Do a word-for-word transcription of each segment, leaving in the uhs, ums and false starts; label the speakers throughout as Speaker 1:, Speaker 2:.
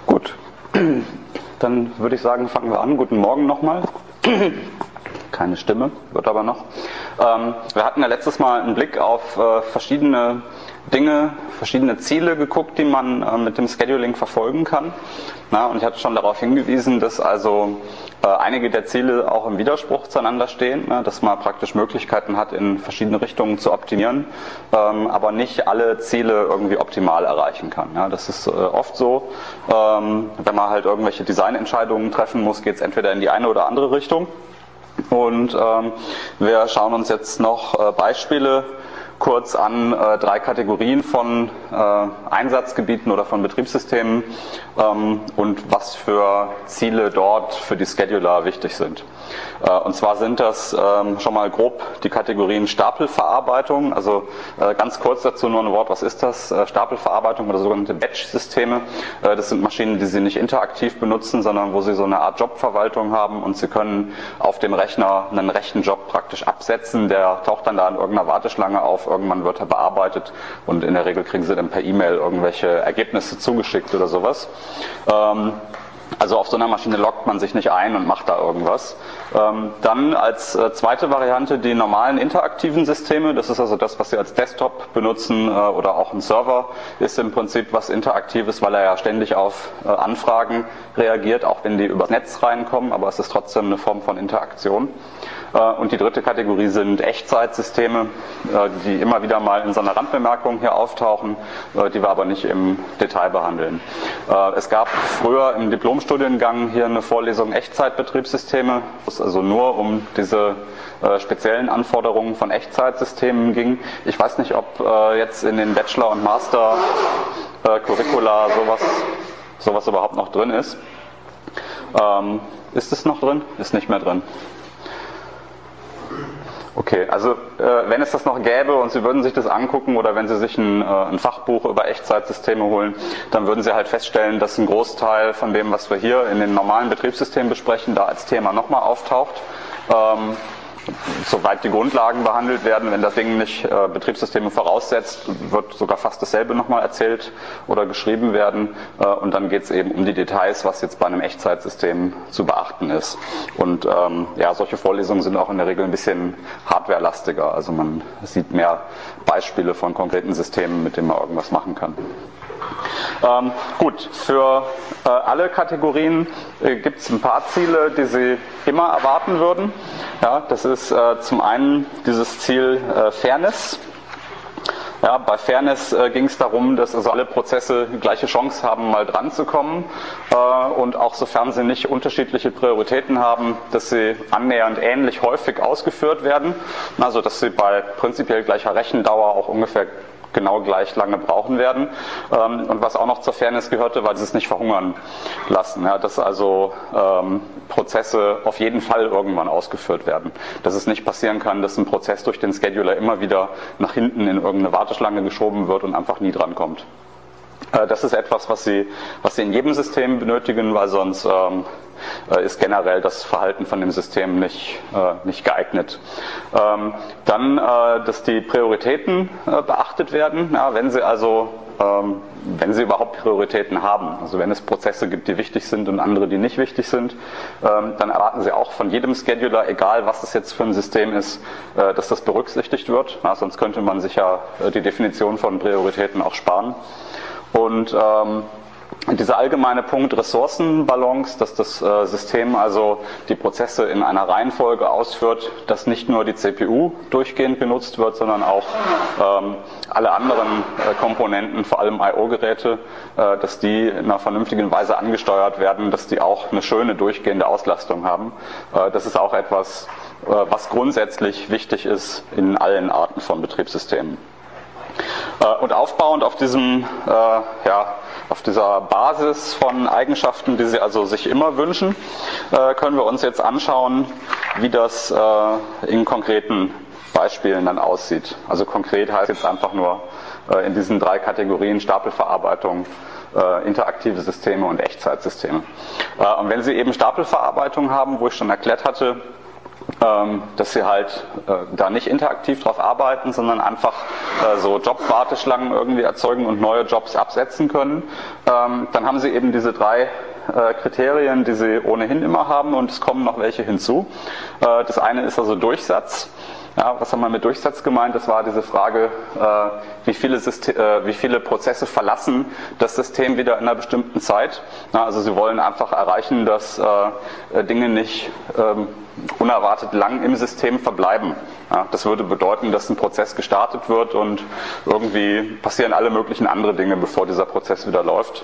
Speaker 1: Gut, dann würde ich sagen, fangen wir an. Guten Morgen nochmal. Keine Stimme, wird aber noch. Ähm, wir hatten ja letztes Mal einen Blick auf äh, verschiedene Dinge, verschiedene Ziele geguckt, die man äh, mit dem Scheduling verfolgen kann. Na, und ich hatte schon darauf hingewiesen, dass also äh, einige der Ziele auch im Widerspruch zueinander stehen, ne, dass man praktisch Möglichkeiten hat, in verschiedene Richtungen zu optimieren, ähm, aber nicht alle Ziele irgendwie optimal erreichen kann. Ja, das ist äh, oft so, ähm, wenn man halt irgendwelche Designentscheidungen treffen muss, geht es entweder in die eine oder andere Richtung. Und ähm, wir schauen uns jetzt noch äh, Beispiele kurz an, äh, drei Kategorien von äh, Einsatzgebieten oder von Betriebssystemen ähm, und was für Ziele dort für die Scheduler wichtig sind. Äh, und zwar sind das ähm, schon mal grob die Kategorien Stapelverarbeitung, also äh, ganz kurz dazu nur ein Wort, was ist das? Äh, Stapelverarbeitung oder sogenannte Batch-Systeme, äh, das sind Maschinen, die Sie nicht interaktiv benutzen, sondern wo Sie so eine Art Jobverwaltung haben und Sie können auf dem Rechner einen rechten Job praktisch absetzen, der taucht dann da in irgendeiner Warteschlange auf, irgendwann wird er bearbeitet und in der Regel kriegen Sie dann per E-Mail irgendwelche Ergebnisse zugeschickt oder sowas. Ähm, Also auf so einer Maschine loggt man sich nicht ein und macht da irgendwas. Ähm, dann als äh, zweite Variante die normalen interaktiven Systeme. Das ist also das, was Sie als Desktop benutzen äh, oder auch ein Server ist im Prinzip was Interaktives, weil er ja ständig auf äh, Anfragen reagiert, auch wenn die übers Netz reinkommen, aber es ist trotzdem eine Form von Interaktion. Äh, und die dritte Kategorie sind Echtzeitsysteme, äh, die immer wieder mal in so einer Randbemerkung hier auftauchen, äh, die wir aber nicht im Detail behandeln. Äh, es gab früher im Diplomstudiengang hier eine Vorlesung Echtzeitbetriebssysteme, wo es also nur um diese äh, speziellen Anforderungen von Echtzeitsystemen ging. Ich weiß nicht, ob äh, jetzt in den Bachelor- und Master-Curricula sowas, sowas überhaupt noch drin ist. Ähm, ist es noch drin? Ist nicht mehr drin. Okay, also äh, wenn es das noch gäbe und Sie würden sich das angucken oder wenn Sie sich ein, äh, ein Fachbuch über Echtzeitsysteme holen, dann würden Sie halt feststellen, dass ein Großteil von dem, was wir hier in den normalen Betriebssystemen besprechen, da als Thema nochmal auftaucht. Ähm, Soweit die Grundlagen behandelt werden, wenn das Ding nicht äh, Betriebssysteme voraussetzt, wird sogar fast dasselbe nochmal erzählt oder geschrieben werden. Äh, und dann geht es eben um die Details, was jetzt bei einem Echtzeitsystem zu beachten ist. Und ähm, ja, solche Vorlesungen sind auch in der Regel ein bisschen hardwarelastiger. Also man sieht mehr Beispiele von konkreten Systemen, mit denen man irgendwas machen kann. Ähm, gut, für äh, alle Kategorien äh, gibt es ein paar Ziele, die Sie immer erwarten würden. Ja, das ist äh, zum einen dieses Ziel äh, Fairness. Ja, bei Fairness äh, ging es darum, dass also alle Prozesse die gleiche Chance haben, mal dran zu kommen äh, und auch sofern sie nicht unterschiedliche Prioritäten haben, dass sie annähernd ähnlich häufig ausgeführt werden. Also dass sie bei prinzipiell gleicher Rechendauer auch ungefähr genau gleich lange brauchen werden. Und was auch noch zur Fairness gehörte, weil sie es nicht verhungern lassen. Ja, dass also ähm, Prozesse auf jeden Fall irgendwann ausgeführt werden. Dass es nicht passieren kann, dass ein Prozess durch den Scheduler immer wieder nach hinten in irgendeine Warteschlange geschoben wird und einfach nie drankommt. Äh, das ist etwas, was Sie, was Sie in jedem System benötigen, weil sonst ähm, ist generell das Verhalten von dem System nicht, äh, nicht geeignet. Ähm, dann, äh, dass die Prioritäten äh, beachtet werden. Ja, wenn Sie also, ähm, wenn Sie überhaupt Prioritäten haben, also wenn es Prozesse gibt, die wichtig sind und andere, die nicht wichtig sind, ähm, dann erwarten Sie auch von jedem Scheduler, egal was es jetzt für ein System ist, äh, dass das berücksichtigt wird. Ja, sonst könnte man sich ja äh, die Definition von Prioritäten auch sparen. Und ähm, dieser allgemeine Punkt Ressourcenbalance, dass das äh, System also die Prozesse in einer Reihenfolge ausführt, dass nicht nur die C P U durchgehend genutzt wird, sondern auch ähm, alle anderen äh, Komponenten, vor allem I O-Geräte, äh, dass die in einer vernünftigen Weise angesteuert werden, dass die auch eine schöne durchgehende Auslastung haben. Äh, das ist auch etwas, äh, was grundsätzlich wichtig ist in allen Arten von Betriebssystemen. Und aufbauend auf diesem, äh, ja, auf dieser Basis von Eigenschaften, die Sie also sich immer wünschen, äh, können wir uns jetzt anschauen, wie das äh, in konkreten Beispielen dann aussieht. Also konkret heißt jetzt einfach nur äh, in diesen drei Kategorien Stapelverarbeitung, äh, interaktive Systeme und Echtzeitsysteme. Äh, und wenn Sie eben Stapelverarbeitung haben, wo ich schon erklärt hatte, ähm, dass sie halt äh, da nicht interaktiv drauf arbeiten, sondern einfach äh, so Job-Warteschlangen irgendwie erzeugen und neue Jobs absetzen können. Ähm, dann haben sie eben diese drei äh, Kriterien, die sie ohnehin immer haben, und es kommen noch welche hinzu. Äh, das eine ist also Durchsatz. Ja, was haben wir mit Durchsatz gemeint? Das war diese Frage, äh, wie, viele System, äh, wie viele Prozesse verlassen das System wieder in einer bestimmten Zeit. Ja, also sie wollen einfach erreichen, dass äh, Dinge nicht ähm, unerwartet lang im System verbleiben. Ja, das würde bedeuten, dass ein Prozess gestartet wird und irgendwie passieren alle möglichen andere Dinge, bevor dieser Prozess wieder läuft.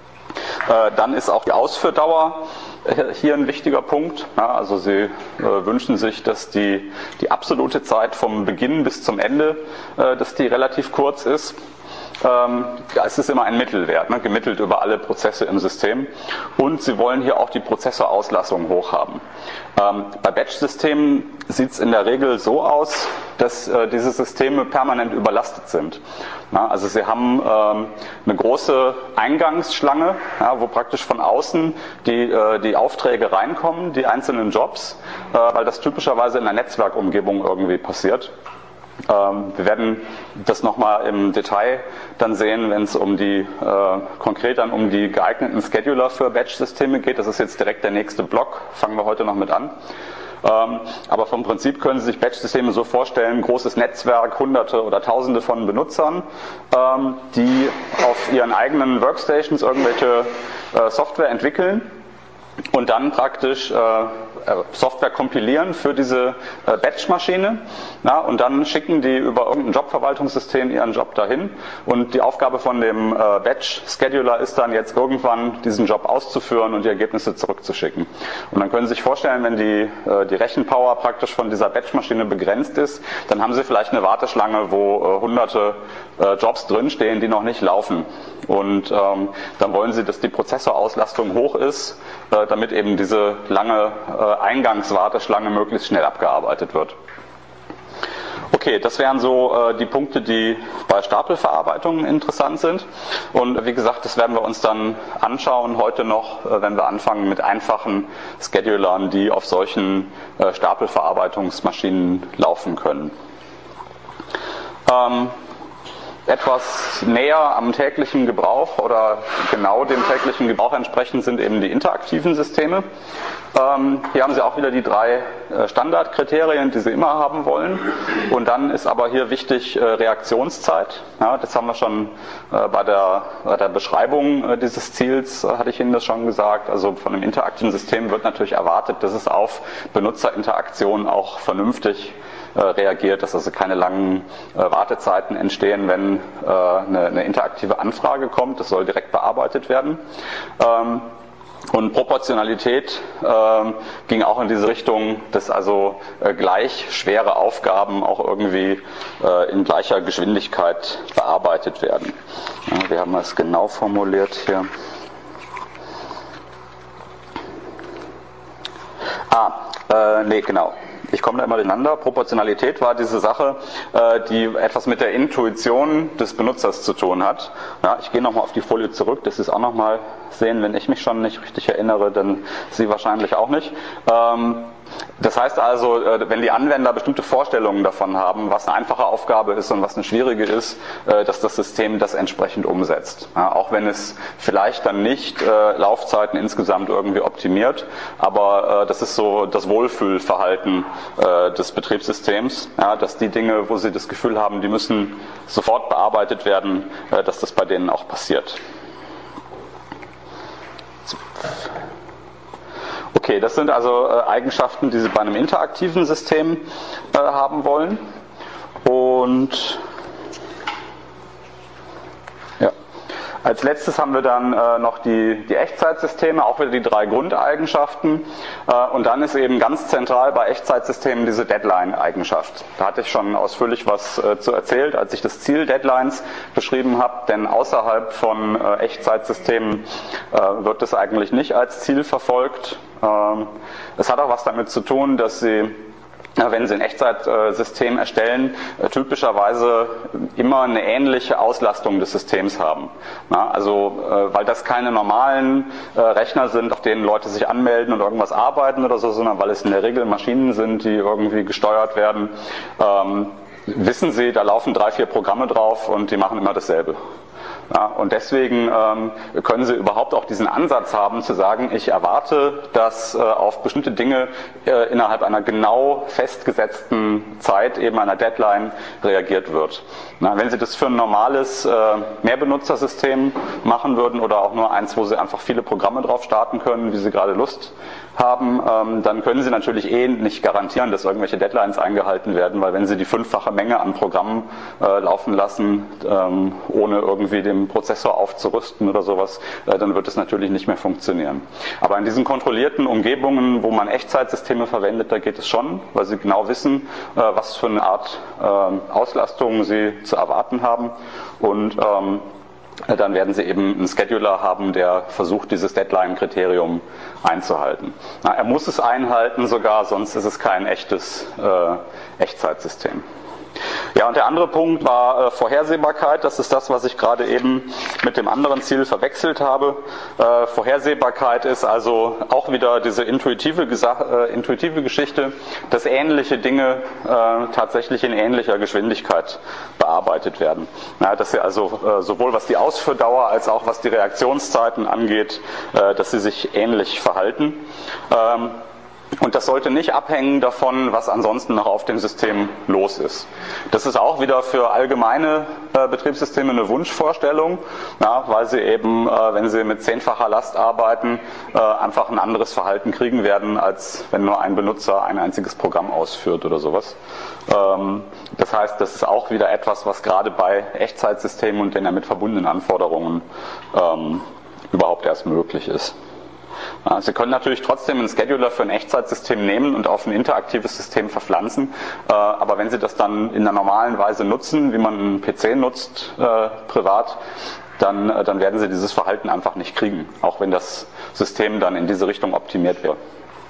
Speaker 1: Äh, dann ist auch die Ausführdauer hier ein wichtiger Punkt. Ja, also Sie äh, wünschen sich, dass die, die absolute Zeit vom Beginn bis zum Ende, äh, dass die relativ kurz ist. Ähm, ja, es ist immer ein Mittelwert, ne, gemittelt über alle Prozesse im System. Und Sie wollen hier auch die Prozessorauslastung hoch haben. Ähm, bei Batch-Systemen sieht es in der Regel so aus, dass äh, diese Systeme permanent überlastet sind. Na, also Sie haben ähm, eine große Eingangsschlange, ja, wo praktisch von außen die, äh, die Aufträge reinkommen, die einzelnen Jobs, äh, weil das typischerweise in einer Netzwerkumgebung irgendwie passiert. Ähm, wir werden das nochmal im Detail dann sehen, wenn es um die, äh, konkret dann um die geeigneten Scheduler für Batch-Systeme geht. Das ist jetzt direkt der nächste Block, fangen wir heute noch mit an. Ähm, aber vom Prinzip können Sie sich Batch-Systeme so vorstellen, großes Netzwerk, hunderte oder tausende von Benutzern, ähm, die auf ihren eigenen Workstations irgendwelche äh, Software entwickeln und dann praktisch äh, Software kompilieren für diese äh, Batch-Maschine, na, und dann schicken die über irgendein Jobverwaltungssystem ihren Job dahin, und die Aufgabe von dem äh, Batch-Scheduler ist dann jetzt irgendwann diesen Job auszuführen und die Ergebnisse zurückzuschicken. Und dann können Sie sich vorstellen, wenn die, äh, die Rechenpower praktisch von dieser Batch-Maschine begrenzt ist, dann haben Sie vielleicht eine Warteschlange, wo äh, hunderte äh, Jobs drinstehen, die noch nicht laufen. Und ähm, dann wollen Sie, dass die Prozessorauslastung hoch ist, äh, damit eben diese lange äh, Eingangswarteschlange möglichst schnell abgearbeitet wird. Okay, das wären so äh, die Punkte, die bei Stapelverarbeitungen interessant sind. Und wie gesagt, das werden wir uns dann anschauen heute noch, äh, wenn wir anfangen mit einfachen Schedulern, die auf solchen äh, Stapelverarbeitungsmaschinen laufen können. Ähm, Etwas näher am täglichen Gebrauch oder genau dem täglichen Gebrauch entsprechend sind eben die interaktiven Systeme. Ähm, hier haben Sie auch wieder die drei äh, Standardkriterien, die Sie immer haben wollen. Und dann ist aber hier wichtig äh, Reaktionszeit. Ja, das haben wir schon äh, bei, der, bei der Beschreibung äh, dieses Ziels, äh, hatte ich Ihnen das schon gesagt. Also von einem interaktiven System wird natürlich erwartet, dass es auf Benutzerinteraktion auch vernünftig reagiert, dass also keine langen äh, Wartezeiten entstehen, wenn äh, eine, eine interaktive Anfrage kommt. Das soll direkt bearbeitet werden. Ähm, und Proportionalität äh, ging auch in diese Richtung, dass also äh, gleich schwere Aufgaben auch irgendwie äh, in gleicher Geschwindigkeit bearbeitet werden. Ja, wir haben das genau formuliert hier. Ah, äh, nee, genau. Ich komme da immer durcheinander. Proportionalität war diese Sache, äh, die etwas mit der Intuition des Benutzers zu tun hat. Ja, ich gehe nochmal auf die Folie zurück, dass Sie es auch nochmal sehen. Wenn ich mich schon nicht richtig erinnere, dann Sie wahrscheinlich auch nicht. Ähm, das heißt also, äh, wenn die Anwender bestimmte Vorstellungen davon haben, was eine einfache Aufgabe ist und was eine schwierige ist, äh, dass das System das entsprechend umsetzt. Ja, auch wenn es vielleicht dann nicht äh, Laufzeiten insgesamt irgendwie optimiert, aber äh, das ist so das Wohlfühlverhalten äh, des Betriebssystems, ja, dass die Dinge, wo sie das Gefühl haben, die müssen sofort bearbeitet werden, äh, dass das bei denen auch passiert. Okay, das sind also äh, Eigenschaften, die Sie bei einem interaktiven System äh, haben wollen. Und ja. Als letztes haben wir dann äh, noch die, die Echtzeitsysteme, auch wieder die drei Grundeigenschaften. Äh, und dann ist eben ganz zentral bei Echtzeitsystemen diese Deadline-Eigenschaft. Da hatte ich schon ausführlich was äh, zu erzählt, als ich das Ziel Deadlines beschrieben habe. Denn außerhalb von äh, Echtzeitsystemen äh, wird das eigentlich nicht als Ziel verfolgt. Ähm, es hat auch was damit zu tun, dass Sie wenn Sie ein Echtzeitsystem erstellen, typischerweise immer eine ähnliche Auslastung des Systems haben. Also, weil das keine normalen Rechner sind, auf denen Leute sich anmelden und irgendwas arbeiten oder so, sondern weil es in der Regel Maschinen sind, die irgendwie gesteuert werden, wissen Sie, da laufen drei, vier Programme drauf und die machen immer dasselbe. Ja, und deswegen ähm, können Sie überhaupt auch diesen Ansatz haben, zu sagen, ich erwarte, dass äh, auf bestimmte Dinge äh, innerhalb einer genau festgesetzten Zeit, eben einer Deadline, reagiert wird. Na, wenn Sie das für ein normales äh, Mehrbenutzersystem machen würden oder auch nur eins, wo Sie einfach viele Programme drauf starten können, wie Sie gerade Lust haben, ähm, dann können Sie natürlich eh nicht garantieren, dass irgendwelche Deadlines eingehalten werden, weil wenn Sie die fünffache Menge an Programmen äh, laufen lassen, ähm, ohne irgendwie den Prozessor aufzurüsten oder sowas, äh, dann wird es natürlich nicht mehr funktionieren. Aber in diesen kontrollierten Umgebungen, wo man Echtzeitsysteme verwendet, da geht es schon, weil Sie genau wissen, äh, was für eine Art äh, Auslastung Sie zu erwarten haben und ähm, dann werden Sie eben einen Scheduler haben, der versucht, dieses Deadline-Kriterium einzuhalten. Na, er muss es einhalten sogar, sonst ist es kein echtes äh, Echtzeitsystem. Ja, und der andere Punkt war äh, Vorhersehbarkeit. Das ist das, was ich gerade eben mit dem anderen Ziel verwechselt habe. Äh, Vorhersehbarkeit ist also auch wieder diese intuitive, äh, intuitive Geschichte, dass ähnliche Dinge äh, tatsächlich in ähnlicher Geschwindigkeit bearbeitet werden. Ja, dass sie also äh, sowohl was die Ausführdauer als auch was die Reaktionszeiten angeht, äh, dass sie sich ähnlich verhalten. Ähm, Und das sollte nicht abhängen davon, was ansonsten noch auf dem System los ist. Das ist auch wieder für allgemeine äh, Betriebssysteme eine Wunschvorstellung, ja, weil sie eben, äh, wenn sie mit zehnfacher Last arbeiten, äh, einfach ein anderes Verhalten kriegen werden, als wenn nur ein Benutzer ein einziges Programm ausführt oder sowas. Ähm, das heißt, das ist auch wieder etwas, was gerade bei Echtzeitsystemen und den damit verbundenen Anforderungen ähm, überhaupt erst möglich ist. Sie können natürlich trotzdem einen Scheduler für ein Echtzeitsystem nehmen und auf ein interaktives System verpflanzen, aber wenn Sie das dann in der normalen Weise nutzen, wie man einen P C nutzt, äh, privat, dann, dann werden Sie dieses Verhalten einfach nicht kriegen, auch wenn das System dann in diese Richtung optimiert wird.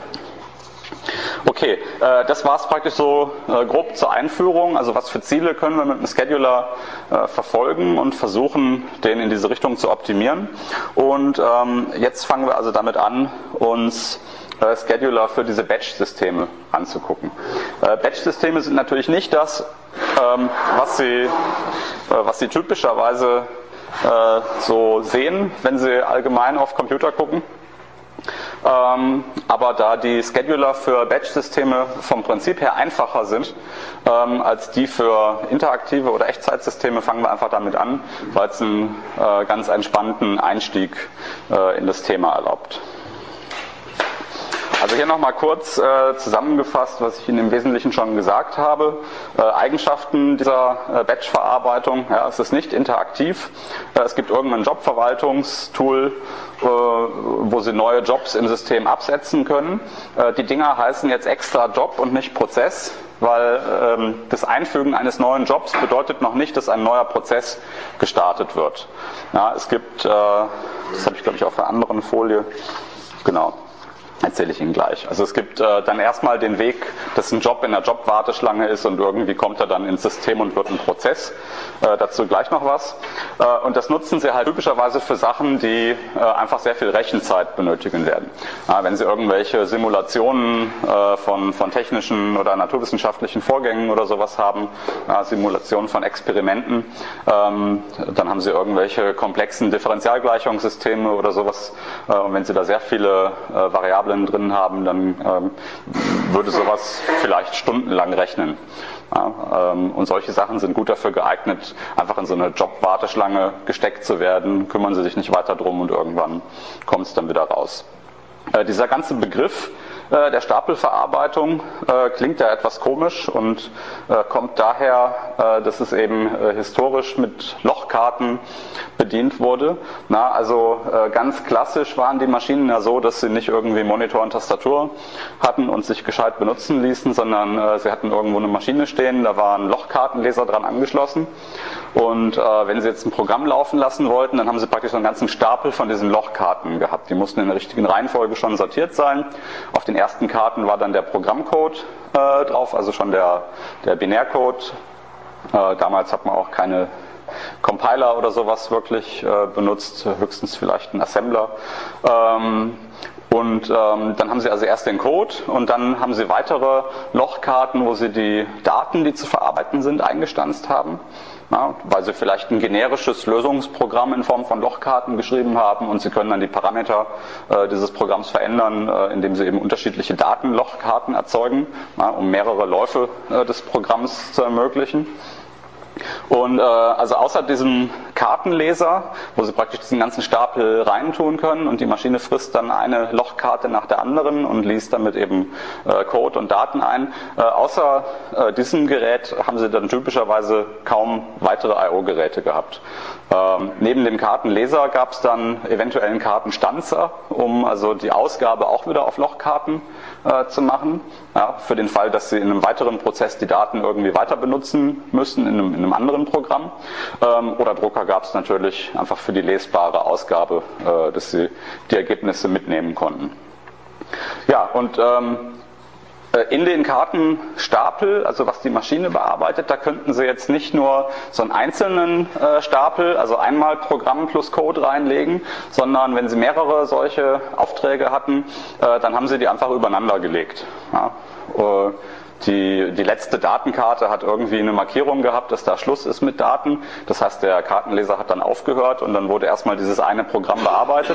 Speaker 1: Okay, äh, das war es praktisch so äh, grob zur Einführung. Also was für Ziele können wir mit einem Scheduler äh, verfolgen und versuchen, den in diese Richtung zu optimieren. Und ähm, jetzt fangen wir also damit an, uns äh, Scheduler für diese Batch-Systeme anzugucken. Äh, Batch-Systeme sind natürlich nicht das, ähm, was Sie, äh, was Sie typischerweise äh, so sehen, wenn Sie allgemein auf Computer gucken. Ähm, aber da die Scheduler für Batch-Systeme vom Prinzip her einfacher sind ähm, als die für interaktive oder Echtzeitsysteme, fangen wir einfach damit an, weil es einen äh, ganz entspannten Einstieg äh, in das Thema erlaubt. Also hier nochmal kurz äh, zusammengefasst, was ich Ihnen im Wesentlichen schon gesagt habe. Äh, Eigenschaften dieser äh, Batch-Verarbeitung. Ja, es ist nicht interaktiv. Äh, es gibt irgendein Jobverwaltungstool, äh, wo Sie neue Jobs im System absetzen können. Äh, die Dinger heißen jetzt extra Job und nicht Prozess, weil ähm, das Einfügen eines neuen Jobs bedeutet noch nicht, dass ein neuer Prozess gestartet wird. Ja, es gibt, äh, das habe ich glaube ich auf einer anderen Folie, genau. Erzähle ich Ihnen gleich. Also es gibt äh, dann erstmal den Weg, dass ein Job in der Jobwarteschlange ist und irgendwie kommt er dann ins System und wird ein Prozess. Äh, dazu gleich noch was. Äh, und das nutzen Sie halt typischerweise für Sachen, die äh, einfach sehr viel Rechenzeit benötigen werden. Äh, wenn Sie irgendwelche Simulationen äh, von, von technischen oder naturwissenschaftlichen Vorgängen oder sowas haben, äh, Simulationen von Experimenten, ähm, dann haben Sie irgendwelche komplexen Differentialgleichungssysteme oder sowas. Äh, und wenn Sie da sehr viele äh, Variablen drin haben, dann ähm, würde sowas vielleicht stundenlang rechnen. Ja, ähm, und solche Sachen sind gut dafür geeignet, einfach in so eine Jobwarteschlange gesteckt zu werden, kümmern Sie sich nicht weiter drum und irgendwann kommt es dann wieder raus. Äh, dieser ganze Begriff äh, der Stapelverarbeitung äh, klingt ja etwas komisch und äh, kommt daher, äh, dass es eben äh, historisch mit Lochkarten bedient wurde. Na, also äh, ganz klassisch waren die Maschinen ja so, dass sie nicht irgendwie Monitor und Tastatur hatten und sich gescheit benutzen ließen, sondern äh, sie hatten irgendwo eine Maschine stehen, da war ein Lochkartenleser dran angeschlossen und äh, wenn sie jetzt ein Programm laufen lassen wollten, dann haben sie praktisch so einen ganzen Stapel von diesen Lochkarten gehabt. Die mussten in der richtigen Reihenfolge schon sortiert sein. Auf den ersten Karten war dann der Programmcode äh, drauf, also schon der, der Binärcode. Äh, damals hat man auch keine Compiler oder sowas wirklich äh, benutzt, höchstens vielleicht ein Assembler. Ähm, und ähm, dann haben Sie also erst den Code und dann haben Sie weitere Lochkarten, wo Sie die Daten, die zu verarbeiten sind, eingestanzt haben. Ja, weil Sie vielleicht ein generisches Lösungsprogramm in Form von Lochkarten geschrieben haben und Sie können dann die Parameter äh, dieses Programms verändern, äh, indem Sie eben unterschiedliche Datenlochkarten erzeugen, ja, um mehrere Läufe äh, des Programms zu ermöglichen. Und äh, also außer diesem Kartenleser, wo Sie praktisch diesen ganzen Stapel reintun können und die Maschine frisst dann eine Lochkarte nach der anderen und liest damit eben äh, Code und Daten ein, äh, außer äh, diesem Gerät haben Sie dann typischerweise kaum weitere I O-Geräte gehabt. Ähm, neben dem Kartenleser gab es dann eventuell einen Kartenstanzer, um also die Ausgabe auch wieder auf Lochkarten äh, zu machen, ja, für den Fall, dass Sie in einem weiteren Prozess die Daten irgendwie weiter benutzen müssen in einem, in einem anderen Programm. Ähm, oder Drucker gab es natürlich einfach für die lesbare Ausgabe, äh, dass Sie die Ergebnisse mitnehmen konnten. Ja, und ähm, in den Kartenstapel, also was die Maschine bearbeitet, da könnten Sie jetzt nicht nur so einen einzelnen äh, Stapel, also einmal Programm plus Code reinlegen, sondern wenn Sie mehrere solche Aufträge hatten, äh, dann haben Sie die einfach übereinander gelegt. Ja, äh, Die, die letzte Datenkarte hat irgendwie eine Markierung gehabt, dass da Schluss ist mit Daten. Das heißt, der Kartenleser hat dann aufgehört und dann wurde erstmal dieses eine Programm bearbeitet.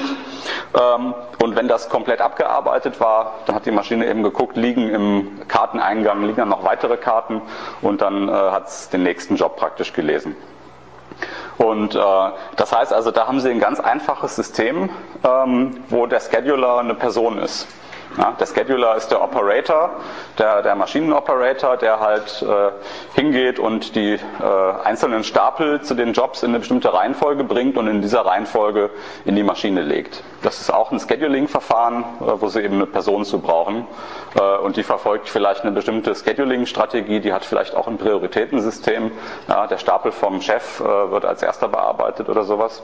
Speaker 1: Und wenn das komplett abgearbeitet war, dann hat die Maschine eben geguckt, liegen im Karteneingang, liegen dann noch weitere Karten und dann hat es den nächsten Job praktisch gelesen. Und äh, das heißt also, da haben Sie ein ganz einfaches System, ähm, wo der Scheduler eine Person ist. Ja, der Scheduler ist der Operator, der, der Maschinenoperator, der halt äh, hingeht und die äh, einzelnen Stapel zu den Jobs in eine bestimmte Reihenfolge bringt und in dieser Reihenfolge in die Maschine legt. Das ist auch ein Scheduling-Verfahren, äh, wo Sie eben eine Person zu brauchen. Äh, und die verfolgt vielleicht eine bestimmte Scheduling-Strategie, die hat vielleicht auch ein Prioritätensystem. Ja, der Stapel vom Chef äh, wird als erster bearbeitet oder sowas.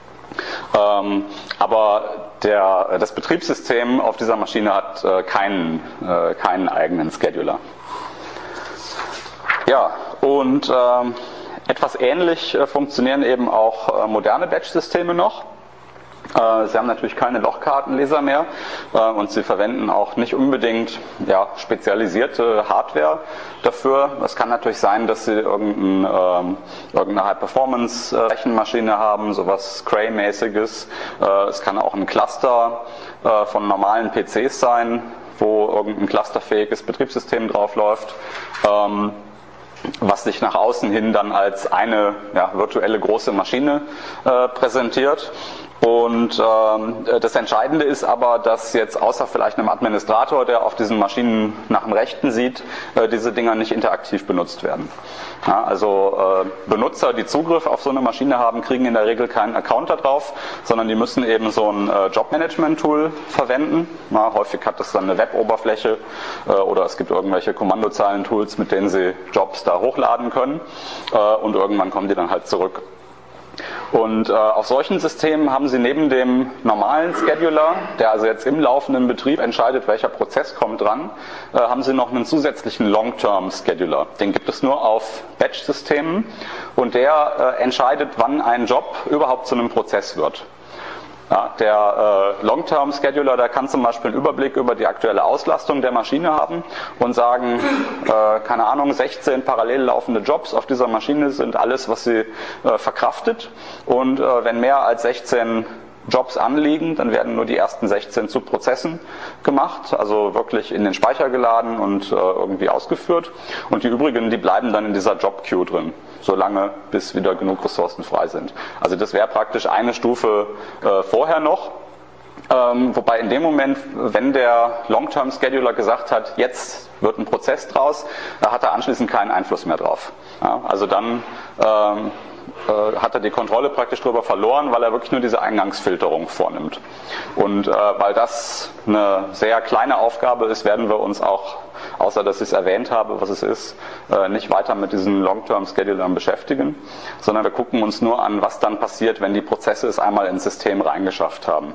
Speaker 1: Ähm, aber der, das Betriebssystem auf dieser Maschine hat äh, keinen, äh, keinen eigenen Scheduler. Ja, und ähm, etwas ähnlich äh, funktionieren eben auch äh, moderne Batch-Systeme noch. Äh, Sie haben natürlich keine Lochkartenleser mehr äh, und Sie verwenden auch nicht unbedingt ja, spezialisierte Hardware dafür. Es kann natürlich sein, dass Sie irgendein, ähm, irgendeine High-Performance-Rechenmaschine haben, sowas Cray-mäßiges. Äh, es kann auch ein Cluster äh, von normalen P Cs sein, wo irgendein clusterfähiges Betriebssystem drauf läuft. Ähm, was sich nach außen hin dann als eine ja, virtuelle große Maschine äh, präsentiert. Und ähm, das Entscheidende ist aber, dass jetzt außer vielleicht einem Administrator, der auf diesen Maschinen nach dem Rechten sieht, äh, diese Dinger nicht interaktiv benutzt werden. Ja, also äh, Benutzer, die Zugriff auf so eine Maschine haben, kriegen in der Regel keinen Account da drauf, sondern die müssen eben so ein äh, Job-Management-Tool verwenden. Ja, häufig hat das dann eine Web-Oberfläche äh, oder es gibt irgendwelche Kommandozeilen-Tools, mit denen sie Jobs da hochladen können äh, und irgendwann kommen die dann halt zurück. Und äh, auf solchen Systemen haben Sie neben dem normalen Scheduler, der also jetzt im laufenden Betrieb entscheidet, welcher Prozess kommt dran, äh, haben Sie noch einen zusätzlichen Long-Term-Scheduler. Den gibt es nur auf Batch-Systemen und der äh, entscheidet, wann ein Job überhaupt zu einem Prozess wird. Ja, der äh, Long-Term-Scheduler, der kann zum Beispiel einen Überblick über die aktuelle Auslastung der Maschine haben und sagen, äh, keine Ahnung, sechzehn parallel laufende Jobs auf dieser Maschine sind alles, was sie äh, verkraftet. Und äh, wenn mehr als sechzehn Jobs anliegen, dann werden nur die ersten sechzehn zu Prozessen gemacht, also wirklich in den Speicher geladen und äh, irgendwie ausgeführt. Und die übrigen, die bleiben dann in dieser Job-Queue drin, solange bis wieder genug Ressourcen frei sind. Also das wäre praktisch eine Stufe äh, vorher noch. Ähm, wobei in dem Moment, wenn der Long-Term-Scheduler gesagt hat, jetzt wird ein Prozess draus, da hat er anschließend keinen Einfluss mehr drauf. Ja, also dann ähm, äh, hat er die Kontrolle praktisch darüber verloren, weil er wirklich nur diese Eingangsfilterung vornimmt. Und äh, weil das eine sehr kleine Aufgabe ist, werden wir uns auch, außer dass ich es erwähnt habe, was es ist, äh, nicht weiter mit diesen Long-Term-Schedulern beschäftigen, sondern wir gucken uns nur an, was dann passiert, wenn die Prozesse es einmal ins System reingeschafft haben.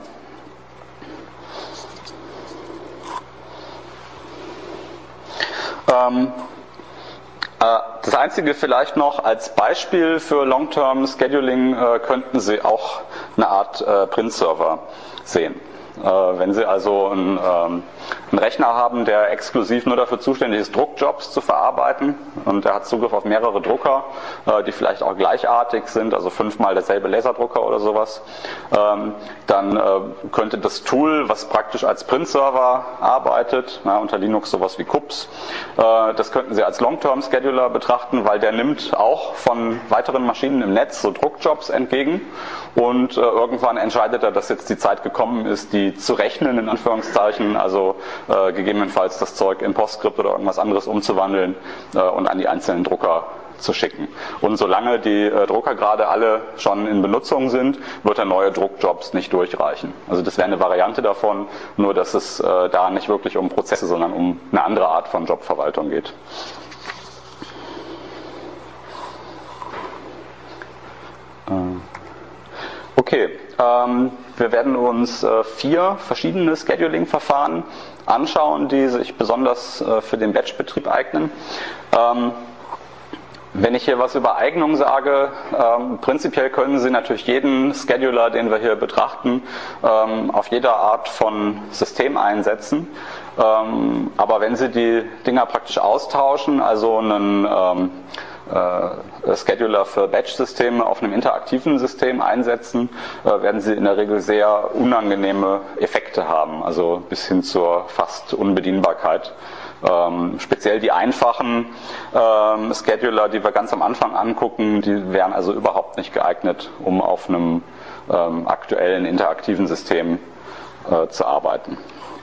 Speaker 1: Ähm, Das Einzige vielleicht noch als Beispiel für Long-Term Scheduling äh, könnten Sie auch eine Art äh, Print-Server sehen. Äh, wenn Sie also einen, ähm, einen Rechner haben, der exklusiv nur dafür zuständig ist, Druckjobs zu verarbeiten und der hat Zugriff auf mehrere Drucker, äh, die vielleicht auch gleichartig sind, also fünfmal derselbe Laserdrucker oder sowas, ähm, dann äh, könnte das Tool, was praktisch als Print-Server arbeitet, na, unter Linux sowas wie Kups, äh, das könnten Sie als Long-Term-Scheduler betrachten, weil der nimmt auch von weiteren Maschinen im Netz so Druckjobs entgegen und äh, irgendwann entscheidet er, dass jetzt die Zeit gekommen ist, die zu rechnen, in Anführungszeichen, also äh, gegebenenfalls das Zeug in PostScript oder irgendwas anderes umzuwandeln äh, und an die einzelnen Drucker zu schicken. Und solange die äh, Drucker gerade alle schon in Benutzung sind, wird er neue Druckjobs nicht durchreichen. Also das wäre eine Variante davon, nur dass es äh, da nicht wirklich um Prozesse, sondern um eine andere Art von Jobverwaltung geht. Okay, ähm, wir werden uns äh, vier verschiedene Scheduling-Verfahren anschauen, die sich besonders äh, für den Batch-Betrieb eignen. Ähm, Wenn ich hier was über Eignung sage, ähm, prinzipiell können Sie natürlich jeden Scheduler, den wir hier betrachten, ähm, auf jeder Art von System einsetzen. Ähm, aber wenn Sie die Dinger praktisch austauschen, also einen ähm, äh, Scheduler für Batch-Systeme auf einem interaktiven System einsetzen, äh, werden Sie in der Regel sehr unangenehme Effekte haben, also bis hin zur fast Unbedienbarkeit. Ähm, speziell die einfachen ähm, Scheduler, die wir ganz am Anfang angucken, die wären also überhaupt nicht geeignet, um auf einem ähm, aktuellen interaktiven System äh, zu arbeiten.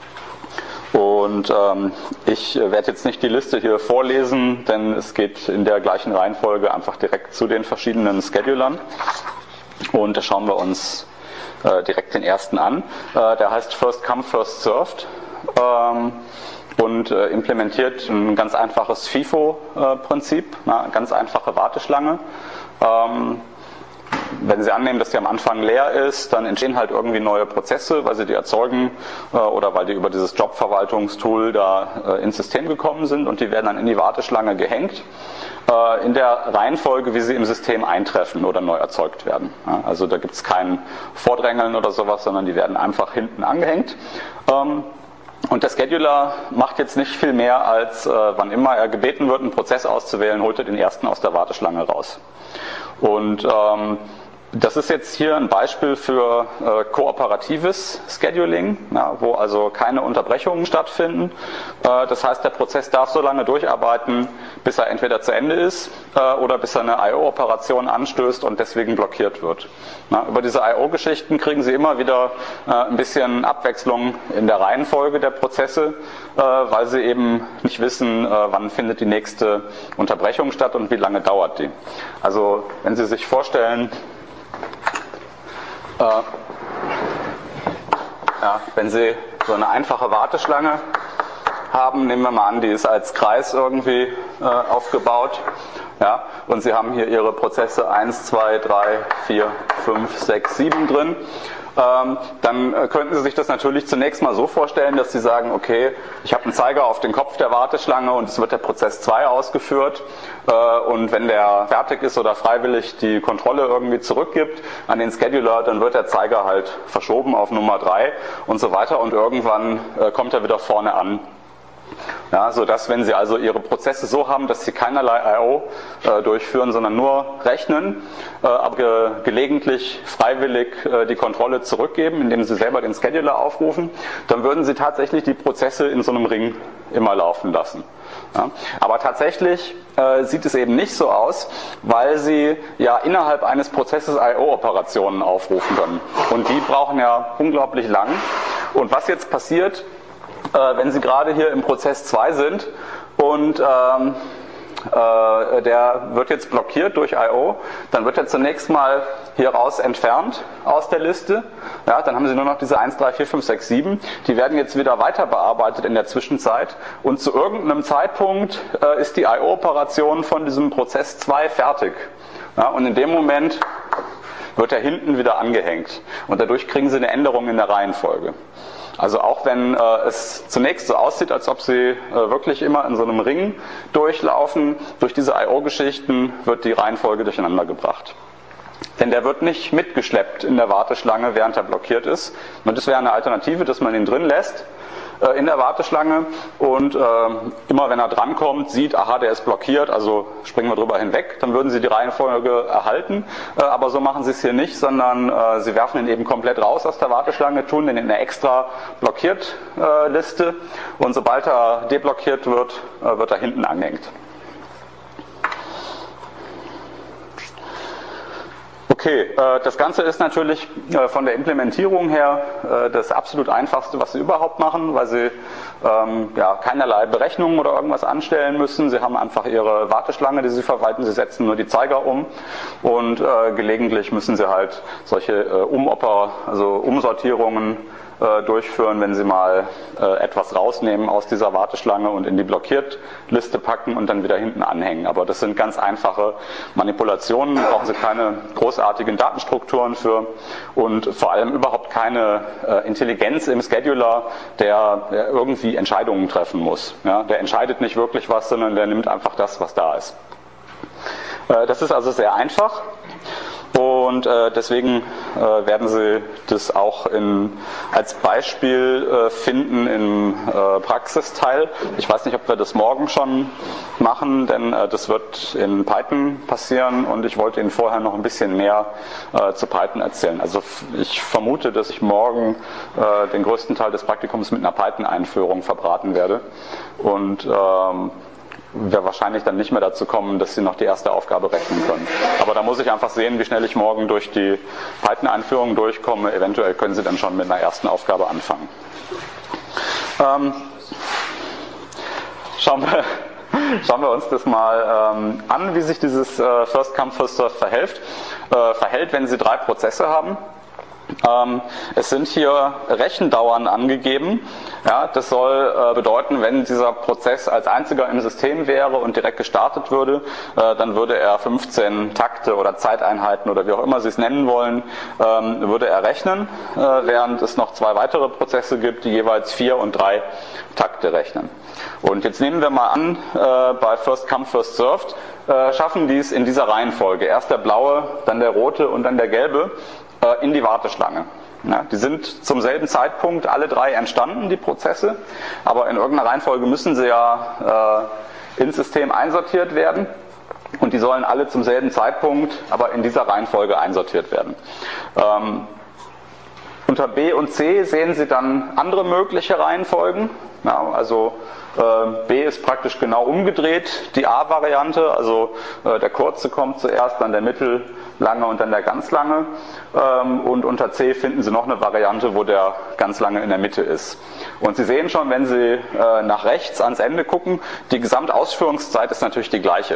Speaker 1: Und ähm, ich werde jetzt nicht die Liste hier vorlesen, denn es geht in der gleichen Reihenfolge einfach direkt zu den verschiedenen Schedulern. Und da schauen wir uns äh, direkt den ersten an. Äh, der heißt First Come, First Served. Ähm, und äh, implementiert ein ganz einfaches FIFO-Prinzip, äh, eine ganz einfache Warteschlange. Ähm, wenn Sie annehmen, dass die am Anfang leer ist, dann entstehen halt irgendwie neue Prozesse, weil Sie die erzeugen äh, oder weil die über dieses Jobverwaltungstool da äh, ins System gekommen sind und die werden dann in die Warteschlange gehängt, äh, in der Reihenfolge, wie sie im System eintreffen oder neu erzeugt werden. Ja, also da gibt es kein Vordrängeln oder sowas, sondern die werden einfach hinten angehängt. Ähm, Und der Scheduler macht jetzt nicht viel mehr, als äh, wann immer er gebeten wird, einen Prozess auszuwählen, holt er den ersten aus der Warteschlange raus. Und ähm, das ist jetzt hier ein Beispiel für äh, kooperatives Scheduling, ja, wo also keine Unterbrechungen stattfinden. Äh, das heißt, der Prozess darf so lange durcharbeiten, bis er entweder zu Ende ist äh, oder bis er eine I O-Operation anstößt und deswegen blockiert wird. Na, über diese I O-Geschichten kriegen Sie immer wieder äh, ein bisschen Abwechslung in der Reihenfolge der Prozesse, äh, weil Sie eben nicht wissen, äh, wann findet die nächste Unterbrechung statt und wie lange dauert die. Also wenn Sie sich vorstellen, Äh, ja, wenn Sie so eine einfache Warteschlange haben, nehmen wir mal an, die ist als Kreis irgendwie äh, aufgebaut, ja, und Sie haben hier Ihre Prozesse eins, zwei, drei, vier, fünf, sechs, sieben drin, ähm, dann äh, könnten Sie sich das natürlich zunächst mal so vorstellen, dass Sie sagen, okay, ich habe einen Zeiger auf den Kopf der Warteschlange und es wird der Prozess zwei ausgeführt äh, und wenn der fertig ist oder freiwillig die Kontrolle irgendwie zurückgibt an den Scheduler, dann wird der Zeiger halt verschoben auf Nummer drei und so weiter und irgendwann äh, kommt er wieder vorne an. Ja, sodass, wenn Sie also Ihre Prozesse so haben, dass Sie keinerlei I O äh, durchführen, sondern nur rechnen, äh, aber ge gelegentlich freiwillig äh, die Kontrolle zurückgeben, indem Sie selber den Scheduler aufrufen, dann würden Sie tatsächlich die Prozesse in so einem Ring immer laufen lassen. Ja, aber tatsächlich äh, sieht es eben nicht so aus, weil Sie ja innerhalb eines Prozesses I O-Operationen aufrufen können. Und die brauchen ja unglaublich lang. Und was jetzt passiert, wenn Sie gerade hier im Prozess zwei sind und ähm, äh, der wird jetzt blockiert durch I O, dann wird er zunächst mal hier raus entfernt aus der Liste. Ja, dann haben Sie nur noch diese eins, drei, vier, fünf, sechs, sieben. Die werden jetzt wieder weiter bearbeitet in der Zwischenzeit und zu irgendeinem Zeitpunkt äh, ist die I O-Operation von diesem Prozess zwei fertig. Ja, und in dem Moment wird er hinten wieder angehängt und dadurch kriegen Sie eine Änderung in der Reihenfolge. Also auch wenn äh, es zunächst so aussieht, als ob Sie äh, wirklich immer in so einem Ring durchlaufen, durch diese I O-Geschichten wird die Reihenfolge durcheinander gebracht. Denn der wird nicht mitgeschleppt in der Warteschlange, während er blockiert ist. Und das wäre eine Alternative, dass man ihn drin lässt äh, in der Warteschlange und äh, immer wenn er drankommt, sieht, aha, der ist blockiert, also springen wir drüber hinweg, dann würden Sie die Reihenfolge erhalten. Äh, aber so machen Sie es hier nicht, sondern äh, Sie werfen ihn eben komplett raus aus der Warteschlange, tun den in eine extra blockiert äh, Liste und sobald er deblockiert wird, äh, wird er hinten angehängt. Okay, das Ganze ist natürlich von der Implementierung her das absolut einfachste, was Sie überhaupt machen, weil Sie ähm, ja, keinerlei Berechnungen oder irgendwas anstellen müssen. Sie haben einfach Ihre Warteschlange, die Sie verwalten. Sie setzen nur die Zeiger um und äh, gelegentlich müssen Sie halt solche äh, Umoper, also Umsortierungen äh, durchführen, wenn Sie mal äh, etwas rausnehmen aus dieser Warteschlange und in die Blockiert-Liste packen und dann wieder hinten anhängen. Aber das sind ganz einfache Manipulationen, da brauchen Sie keine großartigen Datenstrukturen für und vor allem überhaupt keine äh, Intelligenz im Scheduler, der, der irgendwie Entscheidungen treffen muss. Ja, der entscheidet nicht wirklich was, sondern der nimmt einfach das, was da ist. Äh, das ist also sehr einfach. Und äh, deswegen äh, werden Sie das auch in, als Beispiel äh, finden im äh, Praxisteil. Ich weiß nicht, ob wir das morgen schon machen, denn äh, das wird in Python passieren und ich wollte Ihnen vorher noch ein bisschen mehr äh, zu Python erzählen. Also ich vermute, dass ich morgen äh, den größten Teil des Praktikums mit einer Python-Einführung verbraten werde und ähm, wir wahrscheinlich dann nicht mehr dazu kommen, dass Sie noch die erste Aufgabe rechnen können. Aber da muss ich einfach sehen, wie schnell ich morgen durch die Python-Einführung durchkomme. Eventuell können Sie dann schon mit einer ersten Aufgabe anfangen. Ähm, schauen wir, schauen wir uns das mal ähm, an, wie sich dieses äh, First Come, First Serve verhält, äh, verhält, wenn Sie drei Prozesse haben. Ähm, es sind hier Rechendauern angegeben. Ja, das soll äh, bedeuten, wenn dieser Prozess als einziger im System wäre und direkt gestartet würde, äh, dann würde er fünfzehn Takte oder Zeiteinheiten oder wie auch immer Sie es nennen wollen, ähm, würde er rechnen, äh, während es noch zwei weitere Prozesse gibt, die jeweils vier und drei Takte rechnen. Und jetzt nehmen wir mal an, äh, bei First Come, First Served äh, schaffen die es in dieser Reihenfolge. Erst der blaue, dann der rote und dann der gelbe äh, in die Warteschlange. Ja, die sind zum selben Zeitpunkt alle drei entstanden, die Prozesse, aber in irgendeiner Reihenfolge müssen sie ja äh, ins System einsortiert werden und die sollen alle zum selben Zeitpunkt, aber in dieser Reihenfolge einsortiert werden. Ähm, unter B und C sehen Sie dann andere mögliche Reihenfolgen, ja, also äh, B ist praktisch genau umgedreht, die A-Variante, also äh, der kurze kommt zuerst, dann der mittellange und dann der ganz lange. Ähm, und unter C finden Sie noch eine Variante, wo der ganz lange in der Mitte ist. Und Sie sehen schon, wenn Sie äh, nach rechts ans Ende gucken, die Gesamtausführungszeit ist natürlich die gleiche.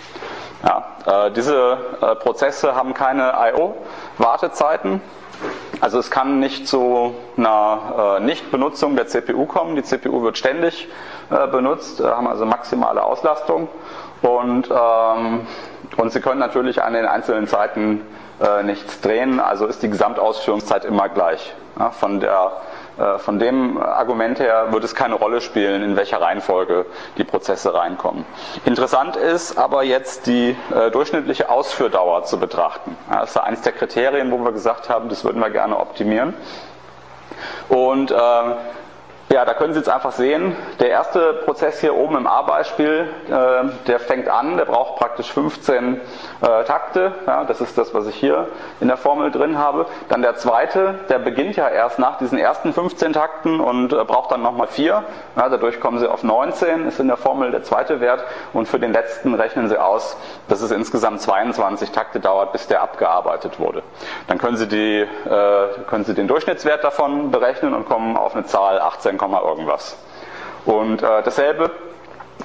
Speaker 1: Ja, äh, diese äh, Prozesse haben keine I O-Wartezeiten. Also es kann nicht zu einer äh, Nichtbenutzung der C P U kommen. Die C P U wird ständig äh, benutzt, äh, haben also maximale Auslastung und, ähm, und Sie können natürlich an den einzelnen Zeiten äh, nichts drehen, also ist die Gesamtausführungszeit immer gleich. Ja, von der Von dem Argument her wird es keine Rolle spielen, in welcher Reihenfolge die Prozesse reinkommen. Interessant ist aber jetzt die äh, durchschnittliche Ausführdauer zu betrachten. Ja, das ist eines der Kriterien, wo wir gesagt haben, das würden wir gerne optimieren. Und äh, ja, da können Sie jetzt einfach sehen, der erste Prozess hier oben im A-Beispiel, äh, der fängt an, der braucht praktisch fünfzehn äh, Takte, ja, das ist das, was ich hier in der Formel drin habe. Dann der zweite, der beginnt ja erst nach diesen ersten fünfzehn Takten und äh, braucht dann nochmal vier, ja, dadurch kommen Sie auf neunzehn, ist in der Formel der zweite Wert und für den letzten rechnen Sie aus, dass es insgesamt zweiundzwanzig Takte dauert, bis der abgearbeitet wurde. Dann können Sie, die, äh, können Sie den Durchschnittswert davon berechnen und kommen auf eine Zahl achtzehn, irgendwas. Und äh, dasselbe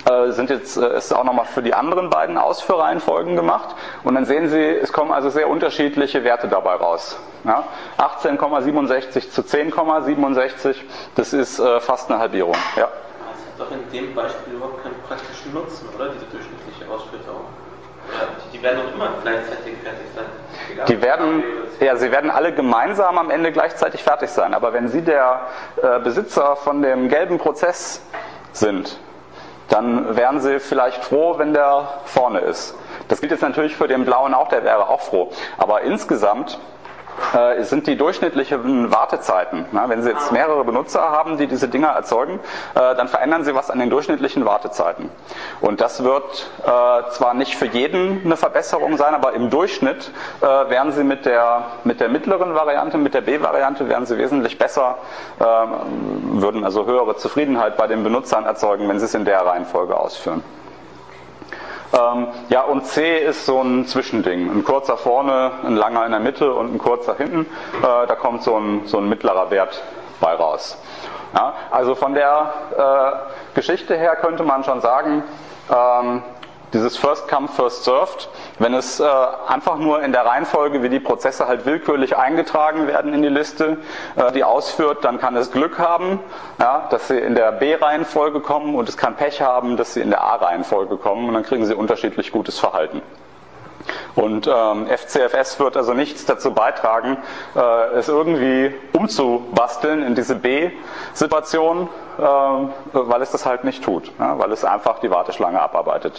Speaker 1: äh, sind jetzt, äh, ist auch nochmal für die anderen beiden Ausführreihenfolgen gemacht. Und dann sehen Sie, es kommen also sehr unterschiedliche Werte dabei raus. Ja? achtzehn Komma siebenundsechzig zu zehn Komma siebenundsechzig, das ist äh, fast eine Halbierung. Ja.
Speaker 2: Das hat doch in dem Beispiel überhaupt keinen praktischen Nutzen, oder? Diese durchschnittliche Ausschüttung. Die werden doch immer gleichzeitig fertig sein. Egal,
Speaker 1: die werden, ja, sie werden alle gemeinsam am Ende gleichzeitig fertig sein. Aber wenn Sie der äh, Besitzer von dem gelben Prozess sind, dann wären Sie vielleicht froh, wenn der vorne ist. Das gilt jetzt natürlich für den blauen auch, der wäre auch froh. Aber insgesamt äh, sind die durchschnittlichen Wartezeiten, na, wenn Sie jetzt mehrere Benutzer haben, die diese Dinger erzeugen, äh, dann verändern Sie was an den durchschnittlichen Wartezeiten. Und das wird äh, zwar nicht für jeden eine Verbesserung sein, aber im Durchschnitt äh, werden Sie mit der, mit der mittleren Variante, mit der B-Variante, werden Sie wesentlich besser, äh, würden also höhere Zufriedenheit bei den Benutzern erzeugen, wenn Sie es in der Reihenfolge ausführen. Ähm, ja, und C ist so ein Zwischending. Ein kurzer vorne, ein langer in der Mitte und ein kurzer hinten. Äh, da kommt so ein, so ein mittlerer Wert bei raus. Ja, also von der äh, Geschichte her könnte man schon sagen, ähm, dieses First Come, First Served, wenn es äh, einfach nur in der Reihenfolge, wie die Prozesse halt willkürlich eingetragen werden in die Liste, äh, die ausführt, dann kann es Glück haben, ja, dass sie in der B-Reihenfolge kommen, und es kann Pech haben, dass sie in der A-Reihenfolge kommen, und dann kriegen sie unterschiedlich gutes Verhalten. Und ähm, F C F S wird also nichts dazu beitragen, äh, es irgendwie umzubasteln in diese B-Situation, äh, weil es das halt nicht tut, ja, weil es einfach die Warteschlange abarbeitet.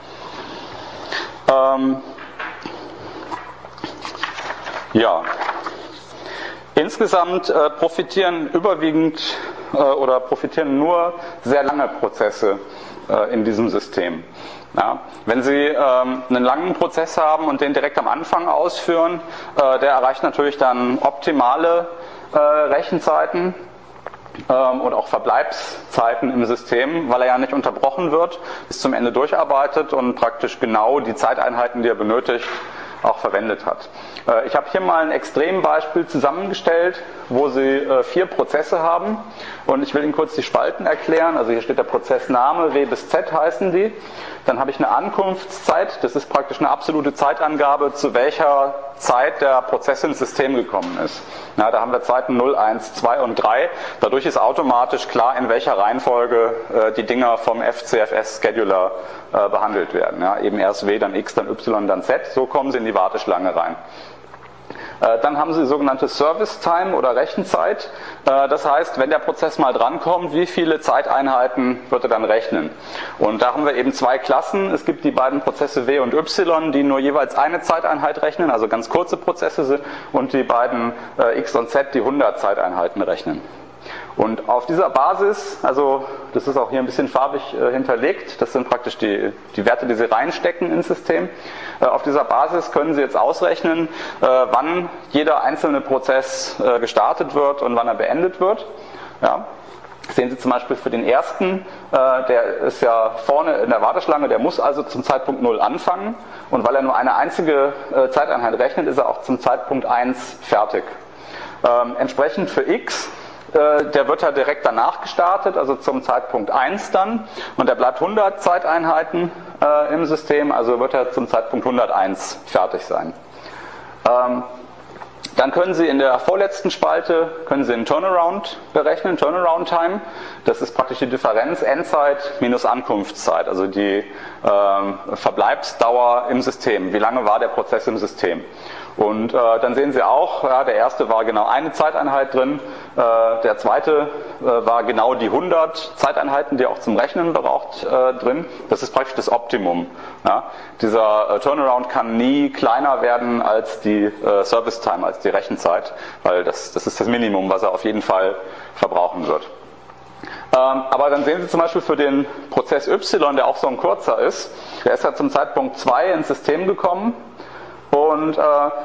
Speaker 1: Ähm, ja, insgesamt äh, profitieren überwiegend äh, oder profitieren nur sehr lange Prozesse äh, in diesem System. Ja, wenn Sie ähm, einen langen Prozess haben und den direkt am Anfang ausführen, äh, der erreicht natürlich dann optimale äh, Rechenzeiten ähm, und auch Verbleibszeiten im System, weil er ja nicht unterbrochen wird, bis zum Ende durcharbeitet und praktisch genau die Zeiteinheiten, die er benötigt, auch verwendet hat. Äh, ich habe hier mal ein Extrembeispiel zusammengestellt, wo Sie äh, vier Prozesse haben, und ich will Ihnen kurz die Spalten erklären. Also hier steht der Prozessname, W bis Z heißen die. Dann habe ich eine Ankunftszeit, das ist praktisch eine absolute Zeitangabe, zu welcher Zeit der Prozess ins System gekommen ist. Ja, da haben wir Zeiten null, eins, zwei und drei. Dadurch ist automatisch klar, in welcher Reihenfolge äh, die Dinger vom F C F S-Scheduler äh, behandelt werden. Ja, eben erst W, dann X, dann Y, dann Z. So kommen sie in die Warteschlange rein. Dann haben Sie sogenannte Service Time oder Rechenzeit. Das heißt, wenn der Prozess mal drankommt, wie viele Zeiteinheiten wird er dann rechnen? Und da haben wir eben zwei Klassen. Es gibt die beiden Prozesse W und Y, die nur jeweils eine Zeiteinheit rechnen, also ganz kurze Prozesse sind, und die beiden X und Z, die hundert Zeiteinheiten rechnen. Und auf dieser Basis, also das ist auch hier ein bisschen farbig äh, hinterlegt, das sind praktisch die, die Werte, die Sie reinstecken ins System. Äh, auf dieser Basis können Sie jetzt ausrechnen, äh, wann jeder einzelne Prozess äh, gestartet wird und wann er beendet wird. Ja. Sehen Sie zum Beispiel für den ersten, äh, der ist ja vorne in der Warteschlange, der muss also zum Zeitpunkt null anfangen, und weil er nur eine einzige äh, Zeiteinheit rechnet, ist er auch zum Zeitpunkt eins fertig. Ähm, entsprechend für X, der wird ja direkt danach gestartet, also zum Zeitpunkt eins dann, und er bleibt hundert Zeiteinheiten äh, im System, also wird er zum Zeitpunkt hunderteins fertig sein. Ähm, dann können Sie in der vorletzten Spalte können Sie einen Turnaround berechnen, Turnaround Time. Das ist praktisch die Differenz Endzeit minus Ankunftszeit, also die ähm, Verbleibsdauer im System. Wie lange war der Prozess im System? Und äh, dann sehen Sie auch, ja, der erste war genau eine Zeiteinheit drin, äh, der zweite äh, war genau die hundert Zeiteinheiten, die er auch zum Rechnen braucht, äh, drin. Das ist praktisch das Optimum. Ja. Dieser äh, Turnaround kann nie kleiner werden als die äh, Service Time, als die Rechenzeit, weil das, das ist das Minimum, was er auf jeden Fall verbrauchen wird. Ähm, aber dann sehen Sie zum Beispiel für den Prozess Y, der auch so ein kurzer ist, der ist ja zum Zeitpunkt zwei ins System gekommen, und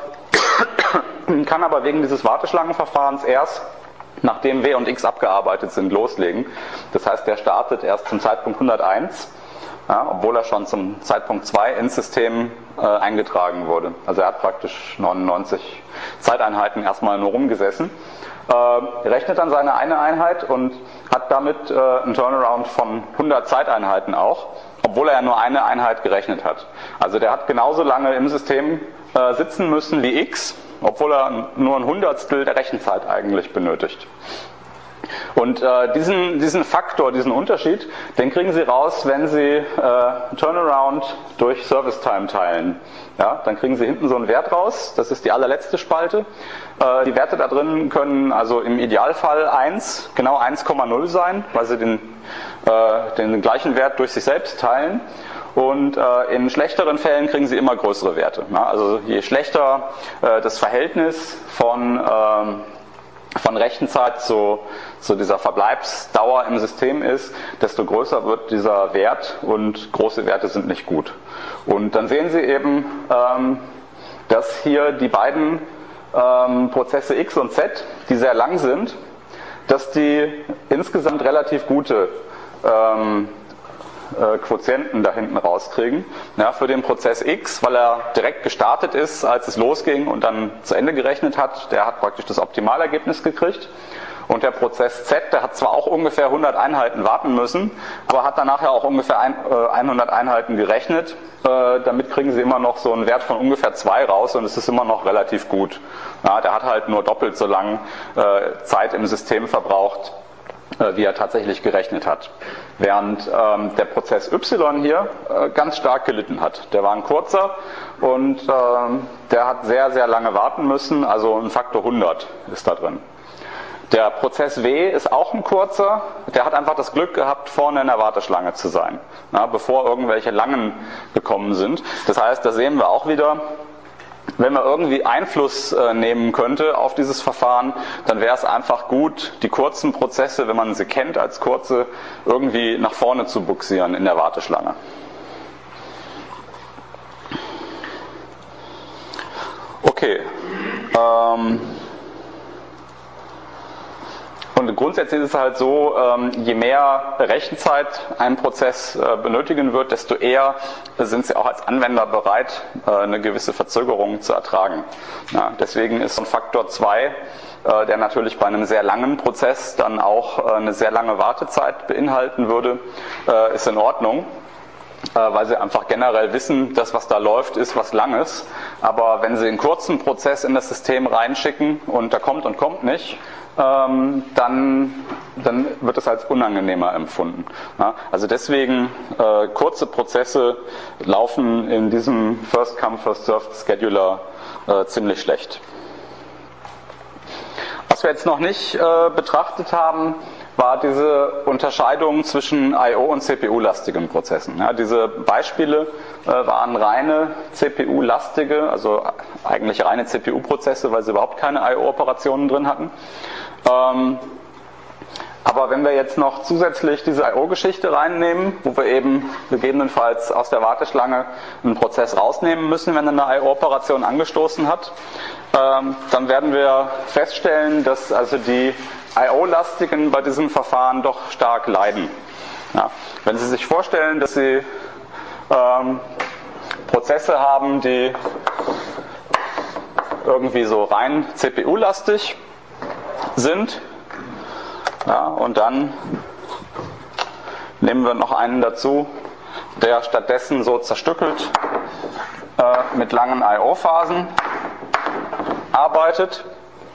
Speaker 1: äh, kann aber wegen dieses Warteschlangenverfahrens erst, nachdem W und X abgearbeitet sind, loslegen. Das heißt, der startet erst zum Zeitpunkt hunderteins. ja, obwohl er schon zum Zeitpunkt zwei ins System äh, eingetragen wurde. Also er hat praktisch neunundneunzig Zeiteinheiten erstmal nur rumgesessen, äh, rechnet dann seine eine Einheit und hat damit äh, einen Turnaround von hundert Zeiteinheiten auch, obwohl er ja nur eine Einheit gerechnet hat. Also der hat genauso lange im System äh, sitzen müssen wie x, obwohl er nur ein Hundertstel der Rechenzeit eigentlich benötigt. Und äh, diesen, diesen Faktor, diesen Unterschied, den kriegen Sie raus, wenn Sie äh, Turnaround durch Service Time teilen. Ja, dann kriegen Sie hinten so einen Wert raus, das ist die allerletzte Spalte. Äh, die Werte da drin können also im Idealfall eins, genau eins Komma null sein, weil Sie den, äh, den gleichen Wert durch sich selbst teilen. Und äh, in schlechteren Fällen kriegen Sie immer größere Werte. Ja, also je schlechter äh, das Verhältnis von... Ähm, von Rechenzeit zu, zu dieser Verbleibsdauer im System ist, desto größer wird dieser Wert und große Werte sind nicht gut. Und dann sehen Sie eben, ähm, dass hier die beiden ähm, Prozesse X und Z, die sehr lang sind, dass die insgesamt relativ gute ähm, äh, Quotienten da hinten rauskriegen. Ja, für den Prozess X, weil er direkt gestartet ist, als es losging und dann zu Ende gerechnet hat, der hat praktisch das Optimalergebnis gekriegt. Und der Prozess Z, der hat zwar auch ungefähr hundert Einheiten warten müssen, aber hat dann nachher auch ungefähr hundert Einheiten gerechnet. Äh, damit kriegen Sie immer noch so einen Wert von ungefähr zwei raus und es ist immer noch relativ gut. Ja, der hat halt nur doppelt so lang äh, Zeit im System verbraucht, äh, wie er tatsächlich gerechnet hat. Während ähm, der Prozess Y hier äh, ganz stark gelitten hat. Der war ein kurzer und ähm, der hat sehr, sehr lange warten müssen, also ein Faktor hundert ist da drin. Der Prozess W ist auch ein kurzer, der hat einfach das Glück gehabt, vorne in der Warteschlange zu sein, ja, bevor irgendwelche langen gekommen sind. Das heißt, da sehen wir auch wieder, wenn man irgendwie Einfluss äh, nehmen könnte auf dieses Verfahren, dann wäre es einfach gut, die kurzen Prozesse, wenn man sie kennt als kurze, irgendwie nach vorne zu buxieren in der Warteschlange. Okay. Ähm Und grundsätzlich ist es halt so, je mehr Rechenzeit ein Prozess benötigen wird, desto eher sind Sie auch als Anwender bereit, eine gewisse Verzögerung zu ertragen. Ja, deswegen ist so ein Faktor zwei, der natürlich bei einem sehr langen Prozess dann auch eine sehr lange Wartezeit beinhalten würde, ist in Ordnung. Weil Sie einfach generell wissen, dass was da läuft, ist was Langes. Aber wenn Sie einen kurzen Prozess in das System reinschicken und der kommt und kommt nicht, ähm, dann, dann wird es als unangenehmer empfunden. Ja, also deswegen äh, kurze Prozesse laufen in diesem First-Come, First-Served Scheduler äh, ziemlich schlecht. Was wir jetzt noch nicht äh, betrachtet haben, war diese Unterscheidung zwischen I O- und C P U-lastigen Prozessen. Ja, diese Beispiele äh, waren reine C P U-lastige, also eigentlich reine C P U-Prozesse, weil sie überhaupt keine I O-Operationen drin hatten. Ähm, aber wenn wir jetzt noch zusätzlich diese I O-Geschichte reinnehmen, wo wir eben gegebenenfalls aus der Warteschlange einen Prozess rausnehmen müssen, wenn er eine I O-Operation angestoßen hat, ähm, dann werden wir feststellen, dass also die I O-lastigen bei diesem Verfahren doch stark leiden. Ja, wenn Sie sich vorstellen, dass Sie ähm, Prozesse haben, die irgendwie so rein C P U-lastig sind, ja, und dann nehmen wir noch einen dazu, der stattdessen so zerstückelt äh, mit langen I O-Phasen arbeitet.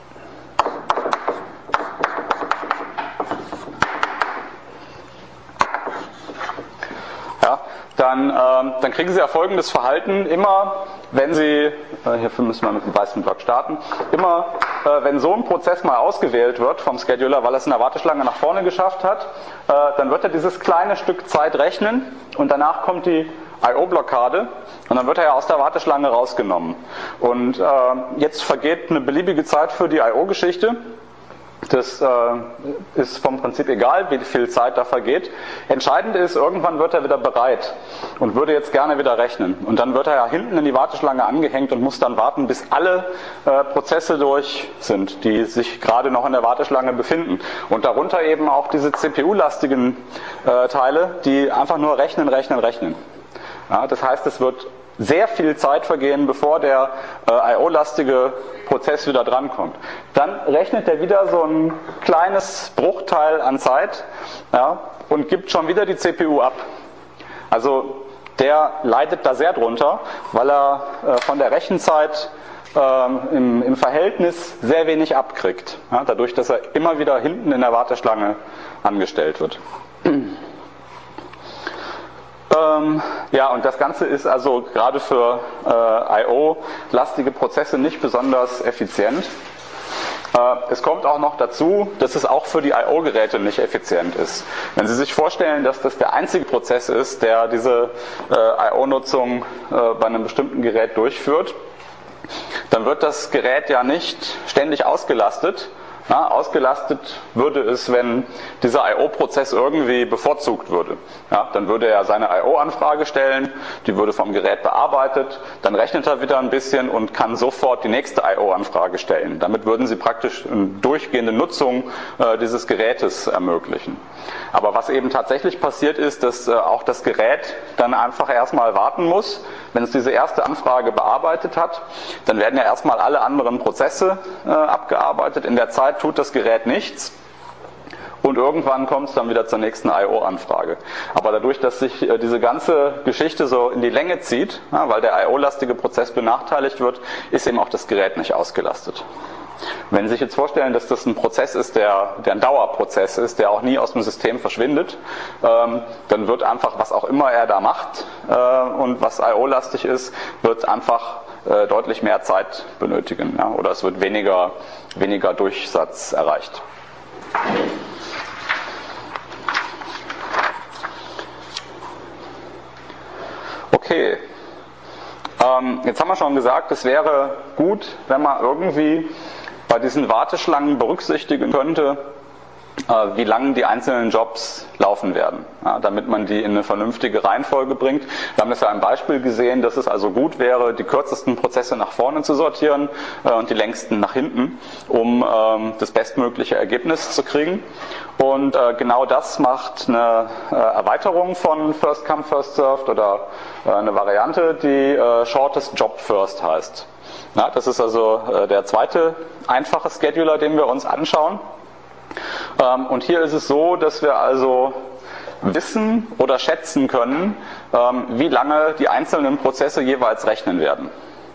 Speaker 1: Ja, dann, äh, dann kriegen Sie ja folgendes Verhalten. Immer wenn Sie, äh, hierfür müssen wir mit dem weißen Block starten, immer äh, wenn so ein Prozess mal ausgewählt wird vom Scheduler, weil er es in der Warteschlange nach vorne geschafft hat, äh, dann wird er dieses kleine Stück Zeit rechnen und danach kommt die I O-Blockade und dann wird er ja aus der Warteschlange rausgenommen. Und äh, jetzt vergeht eine beliebige Zeit für die I O-Geschichte Das äh, ist vom Prinzip egal, wie viel Zeit da vergeht. Entscheidend ist, irgendwann wird er wieder bereit und würde jetzt gerne wieder rechnen. Und dann wird er ja hinten in die Warteschlange angehängt und muss dann warten, bis alle äh, Prozesse durch sind, die sich gerade noch in der Warteschlange befinden. Und darunter eben auch diese C P U-lastigen äh, Teile, die einfach nur rechnen, rechnen, rechnen. Ja, das heißt, es wird sehr viel Zeit vergehen, bevor der äh, I O-lastige Prozess wieder drankommt. Dann rechnet er wieder so ein kleines Bruchteil an Zeit, ja, und gibt schon wieder die C P U ab. Also der leidet da sehr drunter, weil er äh, von der Rechenzeit äh, im, im Verhältnis sehr wenig abkriegt. Ja, dadurch, dass er immer wieder hinten in der Warteschlange angestellt wird. Ja, und das Ganze ist also gerade für äh, I O-lastige Prozesse nicht besonders effizient. Äh, es kommt auch noch dazu, dass es auch für die I O-Geräte nicht effizient ist. Wenn Sie sich vorstellen, dass das der einzige Prozess ist, der diese äh, I O-Nutzung äh, bei einem bestimmten Gerät durchführt, dann wird das Gerät ja nicht ständig ausgelastet. Ja, ausgelastet würde es, wenn dieser I O-Prozess irgendwie bevorzugt würde. Ja, dann würde er seine I O-Anfrage stellen, die würde vom Gerät bearbeitet, dann rechnet er wieder ein bisschen und kann sofort die nächste I O-Anfrage stellen. Damit würden Sie praktisch eine durchgehende Nutzung äh, dieses Gerätes ermöglichen. Aber was eben tatsächlich passiert ist, dass äh, auch das Gerät dann einfach erstmal warten muss, wenn es diese erste Anfrage bearbeitet hat, dann werden ja erstmal alle anderen Prozesse äh, abgearbeitet. In der Zeit tut das Gerät nichts und irgendwann kommt es dann wieder zur nächsten I O-Anfrage. Aber dadurch, dass sich äh, diese ganze Geschichte so in die Länge zieht, ja, weil der I O-lastige Prozess benachteiligt wird, ist eben auch das Gerät nicht ausgelastet. Wenn Sie sich jetzt vorstellen, dass das ein Prozess ist, der, der ein Dauerprozess ist, der auch nie aus dem System verschwindet, ähm, dann wird einfach, was auch immer er da macht äh, und was I O-lastig ist, wird einfach äh, deutlich mehr Zeit benötigen. Ja? Oder es wird weniger, weniger Durchsatz erreicht. Okay. Ähm, jetzt haben wir schon gesagt, es wäre gut, wenn man irgendwie bei diesen Warteschlangen berücksichtigen könnte, äh, wie lange die einzelnen Jobs laufen werden, ja, damit man die in eine vernünftige Reihenfolge bringt. Wir haben das ja im Beispiel gesehen, dass es also gut wäre, die kürzesten Prozesse nach vorne zu sortieren äh, und die längsten nach hinten, um ähm, das bestmögliche Ergebnis zu kriegen. Und äh, genau das macht eine äh, Erweiterung von First Come, First Served oder äh, eine Variante, die äh, Shortest Job First heißt. Ja, das ist also äh, der zweite einfache Scheduler, den wir uns anschauen. Ähm, und hier ist es so, dass wir also wissen oder schätzen können, ähm, wie lange die einzelnen Prozesse jeweils rechnen werden.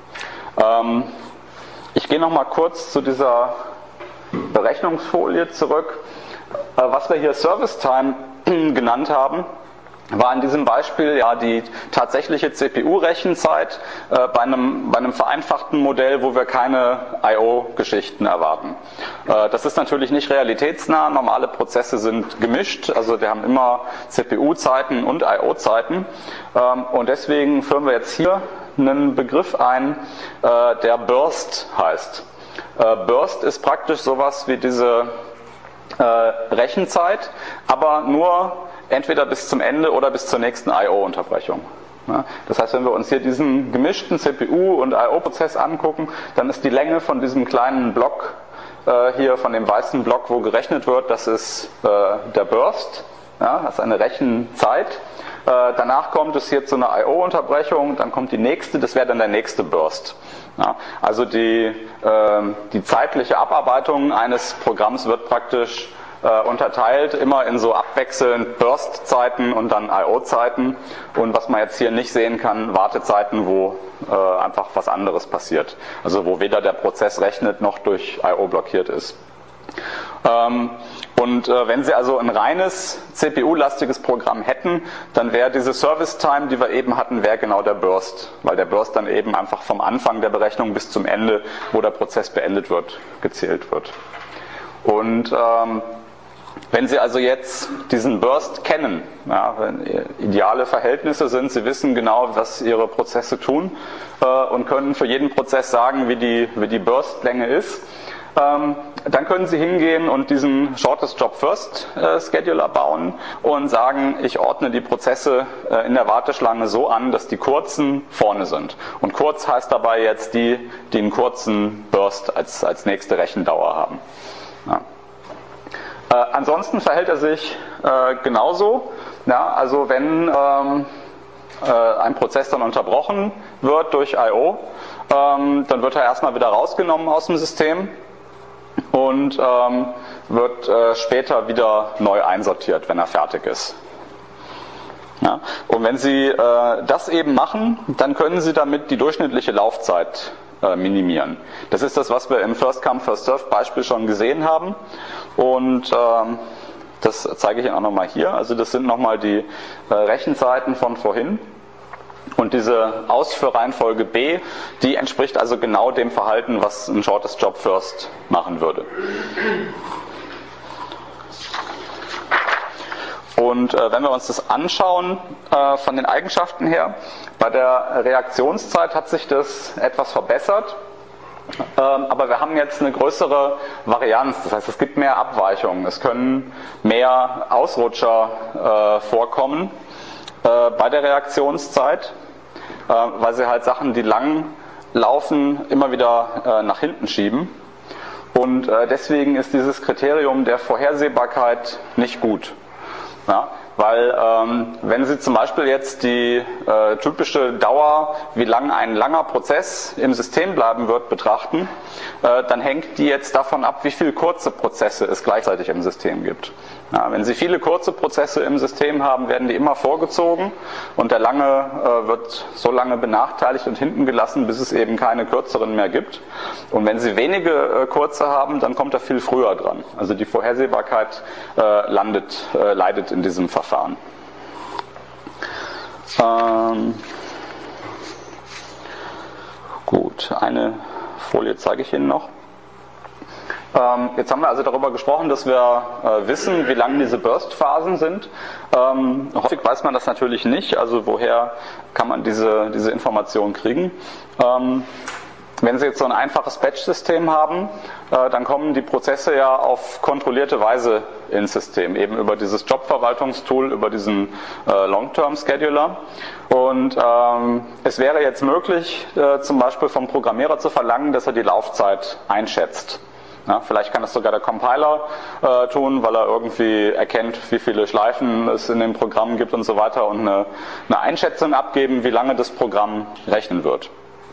Speaker 1: Ähm, ich gehe nochmal kurz zu dieser Berechnungsfolie zurück. Äh, was wir hier Service Time genannt haben, war in diesem Beispiel ja die tatsächliche C P U-Rechenzeit äh, bei, einem, bei einem vereinfachten Modell, wo wir keine I O-Geschichten erwarten. Äh, das ist natürlich nicht realitätsnah. Normale Prozesse sind gemischt, also wir haben immer C P U-Zeiten und I O-Zeiten. Ähm, und deswegen führen wir jetzt hier einen Begriff ein, äh, der Burst heißt. Äh, Burst ist praktisch sowas wie diese äh, Rechenzeit, aber nur entweder bis zum Ende oder bis zur nächsten I O-Unterbrechung. Das heißt, wenn wir uns hier diesen gemischten C P U- und I O-Prozess angucken, dann ist die Länge von diesem kleinen Block äh, hier, von dem weißen Block, wo gerechnet wird, das ist äh, der Burst, ja, das ist eine Rechenzeit. Äh, danach kommt es hier zu einer I O-Unterbrechung, dann kommt die nächste, das wäre dann der nächste Burst. Ja, also die, äh, die zeitliche Abarbeitung eines Programms wird praktisch unterteilt, immer in so abwechselnd Burst-Zeiten und dann I O-Zeiten und was man jetzt hier nicht sehen kann, Wartezeiten, wo äh, einfach was anderes passiert. Also wo weder der Prozess rechnet noch durch I O blockiert ist. Ähm, und äh, wenn Sie also ein reines C P U-lastiges Programm hätten, dann wäre diese Service-Time, die wir eben hatten, wäre genau der Burst, weil der Burst dann eben einfach vom Anfang der Berechnung bis zum Ende, wo der Prozess beendet wird, gezählt wird. Und ähm, wenn Sie also jetzt diesen Burst kennen, ja, wenn ideale Verhältnisse sind, Sie wissen genau, was Ihre Prozesse tun äh, und können für jeden Prozess sagen, wie die, wie die Burstlänge ist, ähm, dann können Sie hingehen und diesen Shortest Job First äh, Scheduler bauen und sagen, ich ordne die Prozesse äh, in der Warteschlange so an, dass die kurzen vorne sind. Und kurz heißt dabei jetzt die, die einen kurzen Burst als, als nächste Rechendauer haben. Ja. Äh, ansonsten verhält er sich äh, genauso. Ja, also wenn ähm, äh, ein Prozess dann unterbrochen wird durch I O, ähm, dann wird er erstmal wieder rausgenommen aus dem System und ähm, wird äh, später wieder neu einsortiert, wenn er fertig ist. Ja, und wenn Sie äh, das eben machen, dann können Sie damit die durchschnittliche Laufzeit äh, minimieren. Das ist das, was wir im First-Come, First-Served-Beispiel schon gesehen haben. Und ähm, das zeige ich Ihnen auch nochmal hier. Also das sind nochmal die äh, Rechenzeiten von vorhin. Und diese Ausführreihenfolge B, die entspricht also genau dem Verhalten, was ein Shortest Job First machen würde. Und äh, wenn wir uns das anschauen äh, von den Eigenschaften her, bei der Reaktionszeit hat sich das etwas verbessert, ähm, aber wir haben jetzt eine größere Varianz, das heißt es gibt mehr Abweichungen, es können mehr Ausrutscher äh, vorkommen äh, bei der Reaktionszeit, äh, weil sie halt Sachen, die lang laufen, immer wieder äh, nach hinten schieben. Und äh, deswegen ist dieses Kriterium der Vorhersehbarkeit nicht gut. Ja, weil ähm, wenn Sie zum Beispiel jetzt die äh, typische Dauer, wie lang ein langer Prozess im System bleiben wird, betrachten, äh, dann hängt die jetzt davon ab, wie viele kurze Prozesse es gleichzeitig im System gibt. Ja, wenn Sie viele kurze Prozesse im System haben, werden die immer vorgezogen und der lange äh, wird so lange benachteiligt und hinten gelassen, bis es eben keine kürzeren mehr gibt. Und wenn Sie wenige äh, kurze haben, dann kommt er viel früher dran. Also die Vorhersehbarkeit äh, landet, äh, leidet in diesem Verfahren. Ähm, gut, eine Folie zeige ich Ihnen noch. Ähm, jetzt haben wir also darüber gesprochen, dass wir äh, wissen, wie lang diese Burst-Phasen sind. Ähm, häufig weiß man das natürlich nicht, also woher kann man diese, diese Information kriegen. Ähm, Wenn Sie jetzt so ein einfaches Batch-System haben, äh, dann kommen die Prozesse ja auf kontrollierte Weise ins System, eben über dieses Jobverwaltungstool, über diesen äh, Long-Term-Scheduler. Und ähm, es wäre jetzt möglich, äh, zum Beispiel vom Programmierer zu verlangen, dass er die Laufzeit einschätzt. Ja, vielleicht kann das sogar der Compiler äh, tun, weil er irgendwie erkennt, wie viele Schleifen es in dem Programm gibt und so weiter und eine, eine Einschätzung abgeben, wie lange das Programm rechnen wird.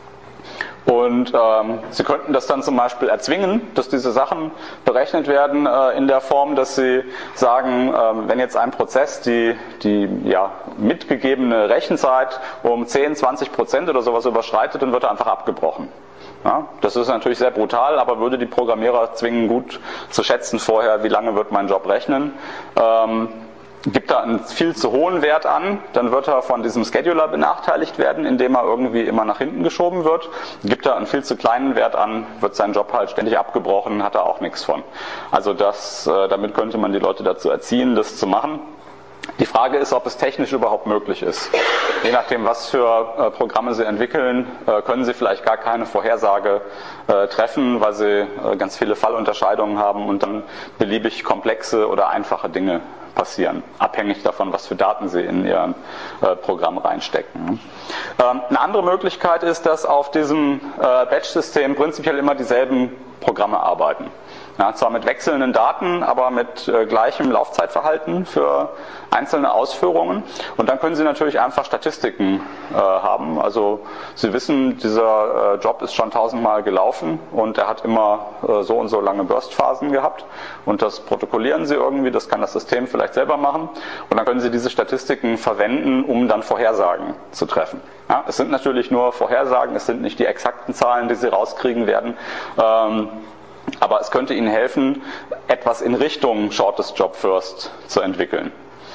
Speaker 1: Und ähm, Sie könnten das dann zum Beispiel erzwingen, dass diese Sachen berechnet werden äh, in der Form, dass Sie sagen, äh, wenn jetzt ein Prozess die, die ja, mitgegebene Rechenzeit um zehn, zwanzig Prozent oder sowas überschreitet, dann wird er einfach abgebrochen. Ja, das ist natürlich sehr brutal, aber würde die Programmierer zwingen, gut zu schätzen vorher, wie lange wird mein Job rechnen. Ähm, gibt er einen viel zu hohen Wert an, dann wird er von diesem Scheduler benachteiligt werden, indem er irgendwie immer nach hinten geschoben wird. Gibt er einen viel zu kleinen Wert an, wird sein Job halt ständig abgebrochen, hat er auch nichts von. Also das, äh, damit könnte man die Leute dazu erziehen, das zu machen. Die Frage ist, ob es technisch überhaupt möglich ist. Je nachdem, was für äh, Programme Sie entwickeln, äh, können Sie vielleicht gar keine Vorhersage äh, treffen, weil Sie äh, ganz viele Fallunterscheidungen haben und dann beliebig komplexe oder einfache Dinge passieren, abhängig davon, was für Daten Sie in Ihr äh, Programm reinstecken. Ähm, eine andere Möglichkeit ist, dass auf diesem äh, Batch-System prinzipiell immer dieselben Programme arbeiten. Ja, zwar mit wechselnden Daten, aber mit äh, gleichem Laufzeitverhalten für einzelne Ausführungen. Und dann können Sie natürlich einfach Statistiken äh, haben. Also Sie wissen, dieser äh, Job ist schon tausendmal gelaufen und er hat immer äh, so und so lange Burstphasen gehabt. Und das protokollieren Sie irgendwie, das kann das System vielleicht selber machen. Und dann können Sie diese Statistiken verwenden, um dann Vorhersagen zu treffen. Ja, es sind natürlich nur Vorhersagen, es sind nicht die exakten Zahlen, die Sie rauskriegen werden. Ähm, Aber es könnte Ihnen helfen, etwas in Richtung Shortest Job First zu entwickeln.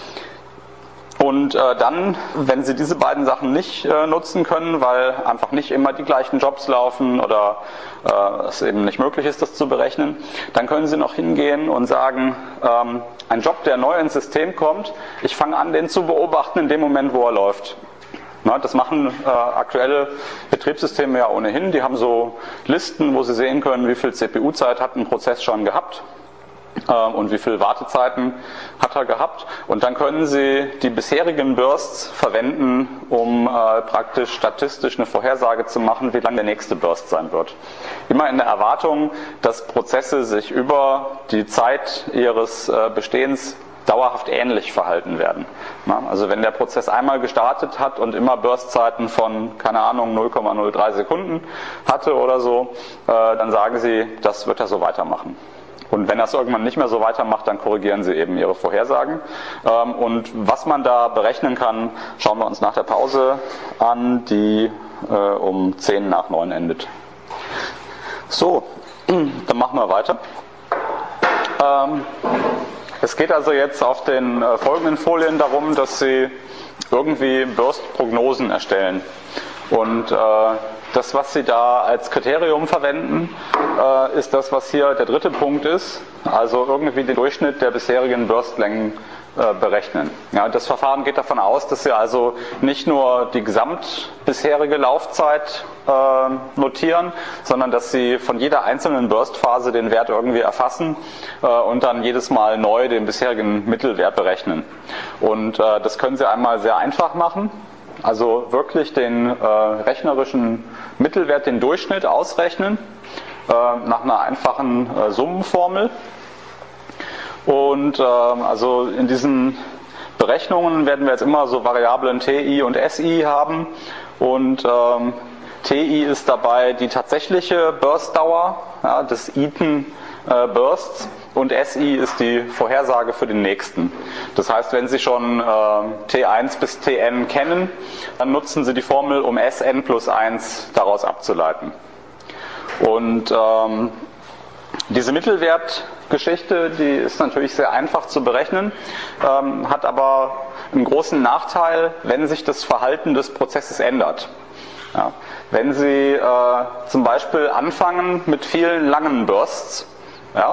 Speaker 1: Und äh, dann, wenn Sie diese beiden Sachen nicht äh, nutzen können, weil einfach nicht immer die gleichen Jobs laufen oder äh, es eben nicht möglich ist, das zu berechnen, dann können Sie noch hingehen und sagen, ähm, ein Job, der neu ins System kommt, ich fange an, den zu beobachten in dem Moment, wo er läuft. Das machen äh, aktuelle Betriebssysteme ja ohnehin. Die haben so Listen, wo sie sehen können, wie viel C P U-Zeit hat ein Prozess schon gehabt äh, und wie viel Wartezeiten hat er gehabt. Und dann können sie die bisherigen Bursts verwenden, um äh, praktisch statistisch eine Vorhersage zu machen, wie lang der nächste Burst sein wird. Immer in der Erwartung, dass Prozesse sich über die Zeit ihres äh, Bestehens dauerhaft ähnlich verhalten werden. Also wenn der Prozess einmal gestartet hat und immer Burstzeiten von, keine Ahnung, null Komma null drei Sekunden hatte oder so, dann sagen sie, das wird er so weitermachen. Und wenn er es irgendwann nicht mehr so weitermacht, dann korrigieren sie eben ihre Vorhersagen. Und was man da berechnen kann, schauen wir uns nach der Pause an, die um zehn nach neun endet. So, dann machen wir weiter. Es geht also jetzt auf den äh, folgenden Folien darum, dass Sie irgendwie Burst-Prognosen erstellen. Und äh, das, was Sie da als Kriterium verwenden, äh, ist das, was hier der dritte Punkt ist. Also irgendwie den Durchschnitt der bisherigen Burstlängen äh, berechnen. Ja, das Verfahren geht davon aus, dass Sie also nicht nur die gesamt bisherige Laufzeit äh, notieren, sondern dass Sie von jeder einzelnen Burstphase den Wert irgendwie erfassen äh, und dann jedes Mal neu den bisherigen Mittelwert berechnen. Und äh, das können Sie einmal sehr einfach machen. Also wirklich den äh, rechnerischen Mittelwert, den Durchschnitt ausrechnen, äh, nach einer einfachen äh, Summenformel. Und äh, also in diesen Berechnungen werden wir jetzt immer so Variablen T I und S I haben. Und ähm, T I ist dabei die tatsächliche Burstdauer, ja, des iten äh, Bursts. Und S I ist die Vorhersage für den nächsten. Das heißt, wenn Sie schon äh, T eins bis T n kennen, dann nutzen Sie die Formel, um S n plus eins daraus abzuleiten. Und ähm, diese Mittelwertgeschichte, die ist natürlich sehr einfach zu berechnen, ähm, hat aber einen großen Nachteil, wenn sich das Verhalten des Prozesses ändert. Ja, wenn Sie äh, zum Beispiel anfangen mit vielen langen Bursts, ja,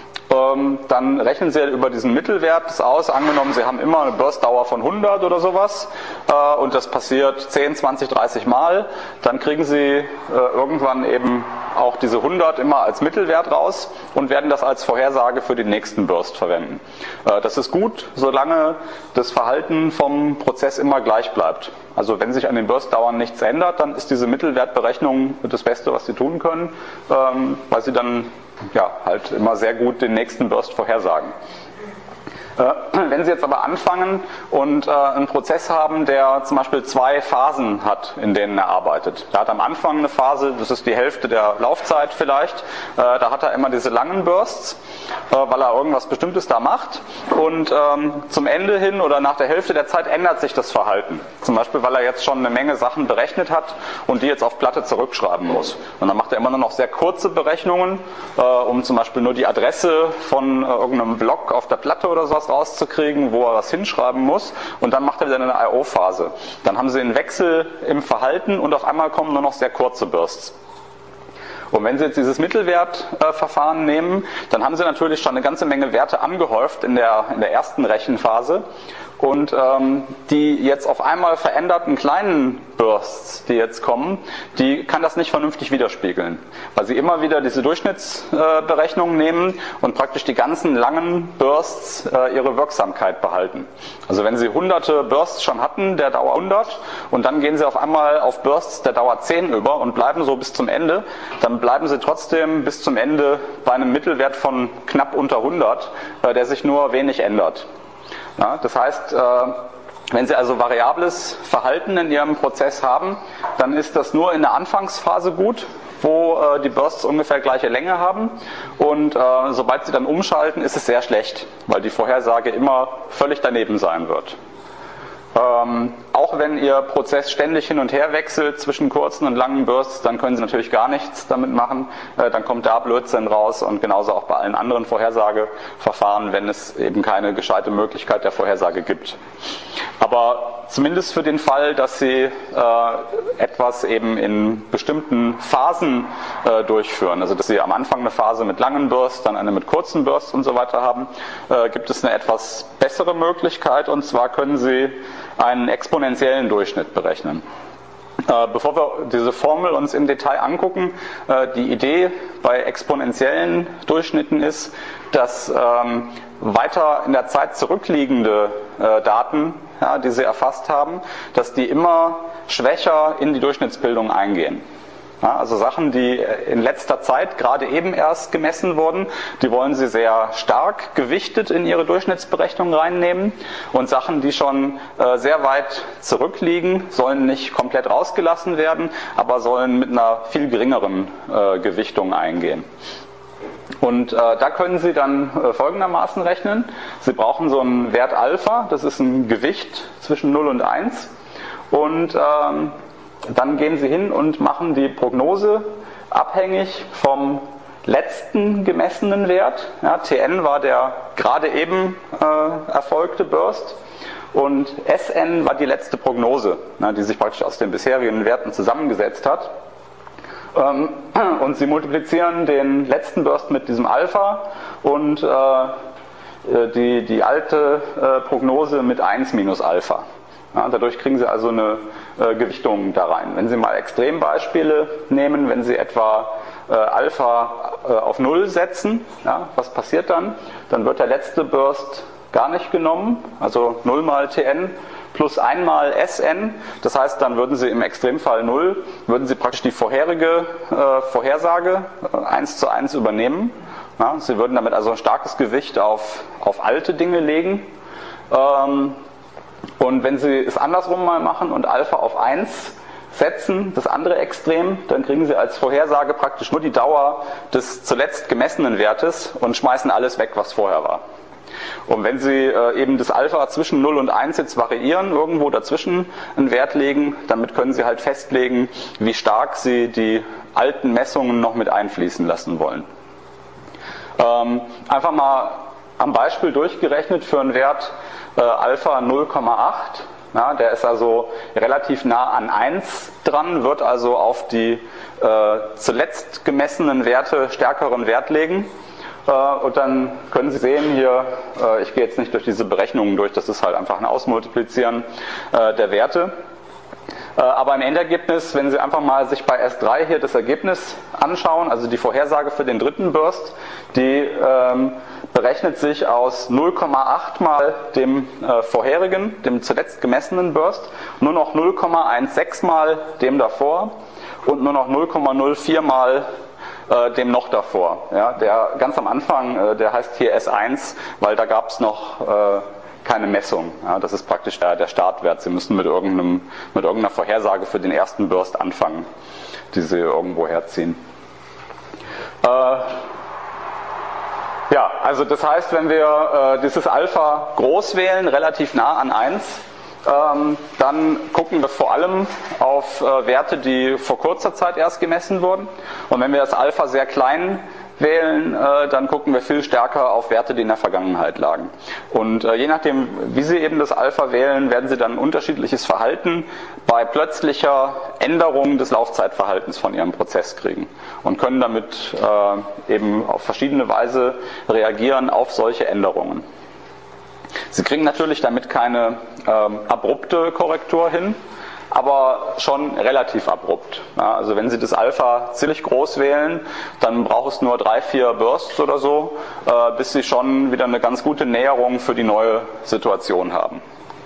Speaker 1: dann rechnen Sie über diesen Mittelwert das aus. Angenommen, Sie haben immer eine Burstdauer von hundert oder sowas und das passiert zehn, zwanzig, dreißig Mal, dann kriegen Sie irgendwann eben auch diese hundert immer als Mittelwert raus und werden das als Vorhersage für den nächsten Burst verwenden. Das ist gut, solange das Verhalten vom Prozess immer gleich bleibt. Also wenn sich an den Burstdauern nichts ändert, dann ist diese Mittelwertberechnung das Beste, was Sie tun können, weil Sie dann ja, halt immer sehr gut den nächsten Burst vorhersagen. Wenn Sie jetzt aber anfangen und äh, einen Prozess haben, der zum Beispiel zwei Phasen hat, in denen er arbeitet. Der hat am Anfang eine Phase, das ist die Hälfte der Laufzeit vielleicht, äh, da hat er immer diese langen Bursts, äh, weil er irgendwas Bestimmtes da macht. Und ähm, zum Ende hin oder nach der Hälfte der Zeit ändert sich das Verhalten. Zum Beispiel, weil er jetzt schon eine Menge Sachen berechnet hat und die jetzt auf Platte zurückschreiben muss. Und dann macht er immer nur noch sehr kurze Berechnungen, äh, um zum Beispiel nur die Adresse von äh, irgendeinem Block auf der Platte oder sowas rauszukriegen, wo er was hinschreiben muss, und dann macht er wieder eine I O-Phase. Dann haben Sie einen Wechsel im Verhalten und auf einmal kommen nur noch sehr kurze Bursts. Und wenn Sie jetzt dieses Mittelwertverfahren nehmen, dann haben Sie natürlich schon eine ganze Menge Werte angehäuft in der, in der ersten Rechenphase. Und ähm, die jetzt auf einmal veränderten kleinen Bursts, die jetzt kommen, die kann das nicht vernünftig widerspiegeln. Weil sie immer wieder diese Durchschnittsberechnungen äh, nehmen und praktisch die ganzen langen Bursts äh, ihre Wirksamkeit behalten. Also wenn Sie hunderte Bursts schon hatten, der Dauer hundert, und dann gehen Sie auf einmal auf Bursts der Dauer zehn über und bleiben so bis zum Ende, dann bleiben Sie trotzdem bis zum Ende bei einem Mittelwert von knapp unter hundert, äh, der sich nur wenig ändert. Ja, das heißt, äh, wenn Sie also variables Verhalten in Ihrem Prozess haben, dann ist das nur in der Anfangsphase gut, wo äh, die Bursts ungefähr gleiche Länge haben, und äh, sobald Sie dann umschalten, ist es sehr schlecht, weil die Vorhersage immer völlig daneben sein wird. Ähm, auch wenn Ihr Prozess ständig hin und her wechselt zwischen kurzen und langen Bursts, dann können Sie natürlich gar nichts damit machen. Äh, dann kommt da Blödsinn raus, und genauso auch bei allen anderen Vorhersageverfahren, wenn es eben keine gescheite Möglichkeit der Vorhersage gibt. Aber zumindest für den Fall, dass Sie äh, etwas eben in bestimmten Phasen äh, durchführen, also dass Sie am Anfang eine Phase mit langen Bursts, dann eine mit kurzen Bursts und so weiter haben, äh, gibt es eine etwas bessere Möglichkeit, und zwar können Sie einen exponentiellen Durchschnitt berechnen. Äh, bevor wir diese Formel uns im Detail angucken, äh, die Idee bei exponentiellen Durchschnitten ist, dass ähm, weiter in der Zeit zurückliegende äh, Daten, ja, die Sie erfasst haben, dass die immer schwächer in die Durchschnittsbildung eingehen. Ja, also Sachen, die in letzter Zeit gerade eben erst gemessen wurden, die wollen Sie sehr stark gewichtet in Ihre Durchschnittsberechnung reinnehmen, und Sachen, die schon äh, sehr weit zurückliegen, sollen nicht komplett rausgelassen werden, aber sollen mit einer viel geringeren äh, Gewichtung eingehen. Und äh, da können Sie dann äh, folgendermaßen rechnen. Sie brauchen so einen Wert Alpha, das ist ein Gewicht zwischen null und eins, und ähm, dann gehen Sie hin und machen die Prognose abhängig vom letzten gemessenen Wert. Ja, T N war der gerade eben äh, erfolgte Burst, und S N war die letzte Prognose, ja, die sich praktisch aus den bisherigen Werten zusammengesetzt hat. Ähm, und Sie multiplizieren den letzten Burst mit diesem Alpha und äh, die, die alte äh, Prognose mit eins minus Alpha. Ja, dadurch kriegen Sie also eine äh, Gewichtung da rein. Wenn Sie mal Extrembeispiele nehmen, wenn Sie etwa äh, Alpha äh, auf null setzen, ja, was passiert dann? Dann wird der letzte Burst gar nicht genommen, also null mal T N plus einmal S N. Das heißt, dann würden Sie im Extremfall null, würden Sie praktisch die vorherige äh, Vorhersage äh, eins zu eins übernehmen. Ja, Sie würden damit also ein starkes Gewicht auf, auf alte Dinge legen. Ähm, Und wenn Sie es andersrum mal machen und Alpha auf eins setzen, das andere Extrem, dann kriegen Sie als Vorhersage praktisch nur die Dauer des zuletzt gemessenen Wertes und schmeißen alles weg, was vorher war. Und wenn Sie äh, eben das Alpha zwischen null und eins jetzt variieren, irgendwo dazwischen einen Wert legen, damit können Sie halt festlegen, wie stark Sie die alten Messungen noch mit einfließen lassen wollen. Ähm, einfach mal am Beispiel durchgerechnet für einen Wert äh, Alpha null Komma acht. Ja, der ist also relativ nah an eins dran, wird also auf die äh, zuletzt gemessenen Werte stärkeren Wert legen. Äh, und dann können Sie sehen hier, äh, ich gehe jetzt nicht durch diese Berechnungen durch, das ist halt einfach ein Ausmultiplizieren äh, der Werte. Aber im Endergebnis, wenn Sie einfach mal sich bei S drei hier das Ergebnis anschauen, also die Vorhersage für den dritten Burst, die ähm, berechnet sich aus null Komma acht mal dem äh, vorherigen, dem zuletzt gemessenen Burst, nur noch null Komma sechzehn mal dem davor und nur noch null Komma null vier mal äh, dem noch davor. Ja, der ganz am Anfang, äh, der heißt hier S eins, weil da gab es noch äh, keine Messung. Ja, das ist praktisch der, der Startwert. Sie müssen mit, irgendeinem, mit irgendeiner Vorhersage für den ersten Burst anfangen, die Sie irgendwo herziehen. Äh, ja, also das heißt, wenn wir äh, dieses Alpha groß wählen, relativ nah an eins, ähm, dann gucken wir vor allem auf äh, Werte, die vor kurzer Zeit erst gemessen wurden. Und wenn wir das Alpha sehr klein wählen, äh, dann gucken wir viel stärker auf Werte, die in der Vergangenheit lagen. Und äh, je nachdem, wie Sie eben das Alpha wählen, werden Sie dann unterschiedliches Verhalten bei plötzlicher Änderung des Laufzeitverhaltens von Ihrem Prozess kriegen und können damit äh, eben auf verschiedene Weise reagieren auf solche Änderungen. Sie kriegen natürlich damit keine ähm, abrupte Korrektur hin, aber schon relativ abrupt. Ja, also wenn Sie das Alpha ziemlich groß wählen, dann braucht es nur drei, vier Bursts oder so, äh, bis Sie schon wieder eine ganz gute Näherung für die neue Situation haben.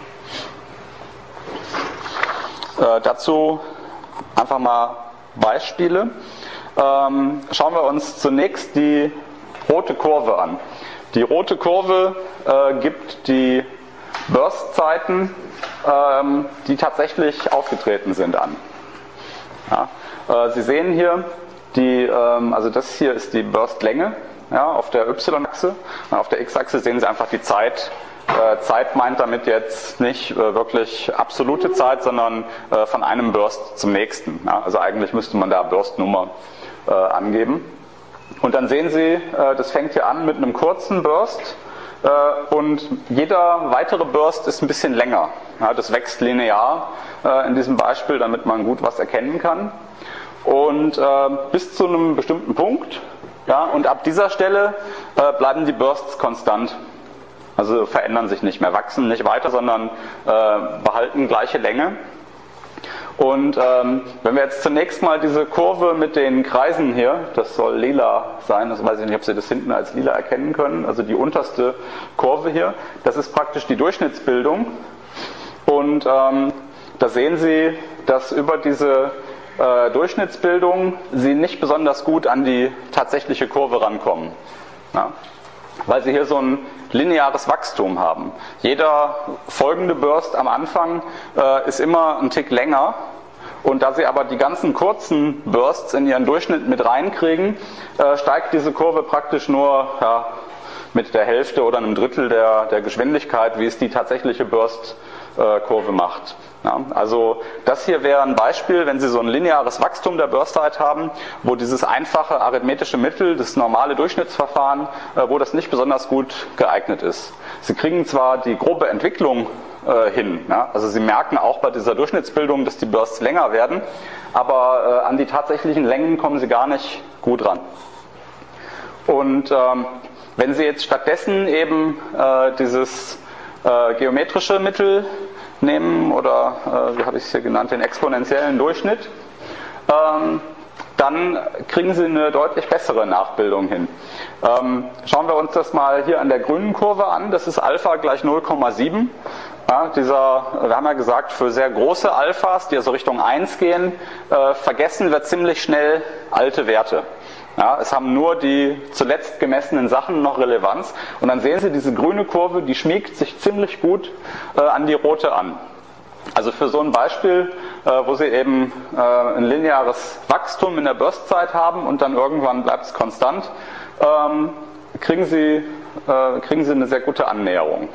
Speaker 1: Äh, dazu einfach mal Beispiele. Ähm, schauen wir uns zunächst die rote Kurve an. Die rote Kurve äh, gibt die Burstzeiten, ähm, die tatsächlich aufgetreten sind, an. Ja, äh, Sie sehen hier, die, ähm, also das hier ist die Burstlänge, ja, auf der Y-Achse. Und auf der X-Achse sehen Sie einfach die Zeit. Äh, Zeit meint damit jetzt nicht äh, wirklich absolute Zeit, sondern äh, von einem Burst zum nächsten. Ja, also eigentlich müsste man da Burstnummer äh, angeben. Und dann sehen Sie, äh, das fängt hier an mit einem kurzen Burst. Und jeder weitere Burst ist ein bisschen länger. Ja, das wächst linear äh, in diesem Beispiel, damit man gut was erkennen kann. Und äh, bis zu einem bestimmten Punkt, ja, und ab dieser Stelle äh, bleiben die Bursts konstant. Also verändern sich nicht mehr, wachsen nicht weiter, sondern äh, behalten gleiche Länge. Und ähm, wenn wir jetzt zunächst mal diese Kurve mit den Kreisen hier, das soll lila sein, das weiß ich nicht, ob Sie das hinten als lila erkennen können, also die unterste Kurve hier, das ist praktisch die Durchschnittsbildung. Und ähm, da sehen Sie, dass über diese äh, Durchschnittsbildung Sie nicht besonders gut an die tatsächliche Kurve rankommen. Ja? Weil Sie hier so ein lineares Wachstum haben. Jeder folgende Burst am Anfang äh, ist immer ein Tick länger, und da Sie aber die ganzen kurzen Bursts in Ihren Durchschnitt mit reinkriegen, äh, steigt diese Kurve praktisch nur ja, mit der Hälfte oder einem Drittel der, der Geschwindigkeit, wie es die tatsächliche Burst-Kurve macht. Ja, also das hier wäre ein Beispiel, wenn Sie so ein lineares Wachstum der Burst-Zeit haben, wo dieses einfache arithmetische Mittel, das normale Durchschnittsverfahren, äh, wo das nicht besonders gut geeignet ist. Sie kriegen zwar die grobe Entwicklung äh, hin, ja, also Sie merken auch bei dieser Durchschnittsbildung, dass die Bursts länger werden, aber äh, an die tatsächlichen Längen kommen Sie gar nicht gut ran. Und ähm, wenn Sie jetzt stattdessen eben äh, dieses äh, geometrische Mittel nehmen oder, äh, wie habe ich es hier genannt, den exponentiellen Durchschnitt, ähm, dann kriegen Sie eine deutlich bessere Nachbildung hin. Ähm, schauen wir uns das mal hier an der grünen Kurve an, das ist Alpha gleich null Komma sieben. Ja, dieser, wir haben ja gesagt, für sehr große Alphas, die also Richtung eins gehen, äh, vergessen wir ziemlich schnell alte Werte. Ja, es haben nur die zuletzt gemessenen Sachen noch Relevanz. Und dann sehen Sie, diese grüne Kurve, die schmiegt sich ziemlich gut äh, an die rote an. Also für so ein Beispiel, äh, wo Sie eben äh, ein lineares Wachstum in der Burstzeit haben und dann irgendwann bleibt es konstant, ähm, kriegen Sie, äh, kriegen Sie eine sehr gute Annäherung.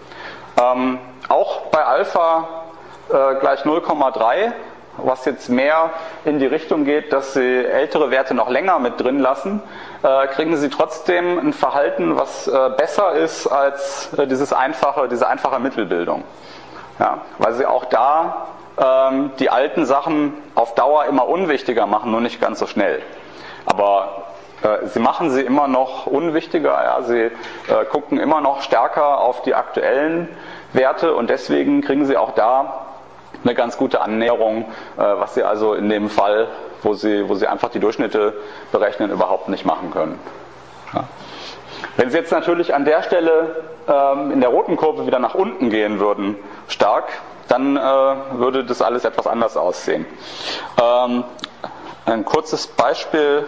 Speaker 1: Ähm, auch bei Alpha äh, gleich null Komma drei, was jetzt mehr in die Richtung geht, dass Sie ältere Werte noch länger mit drin lassen, äh, kriegen Sie trotzdem ein Verhalten, was äh, besser ist als äh, dieses einfache, diese einfache Mittelbildung. Ja, weil Sie auch da ähm, die alten Sachen auf Dauer immer unwichtiger machen, nur nicht ganz so schnell. Aber äh, Sie machen sie immer noch unwichtiger, ja, Sie äh, gucken immer noch stärker auf die aktuellen Werte und deswegen kriegen Sie auch da eine ganz gute Annäherung, was Sie also in dem Fall, wo Sie, wo Sie einfach die Durchschnitte berechnen, überhaupt nicht machen können. Ja. Wenn Sie jetzt natürlich an der Stelle ähm, in der roten Kurve wieder nach unten gehen würden, stark, dann äh, würde das alles etwas anders aussehen. Ähm, ein kurzes Beispiel,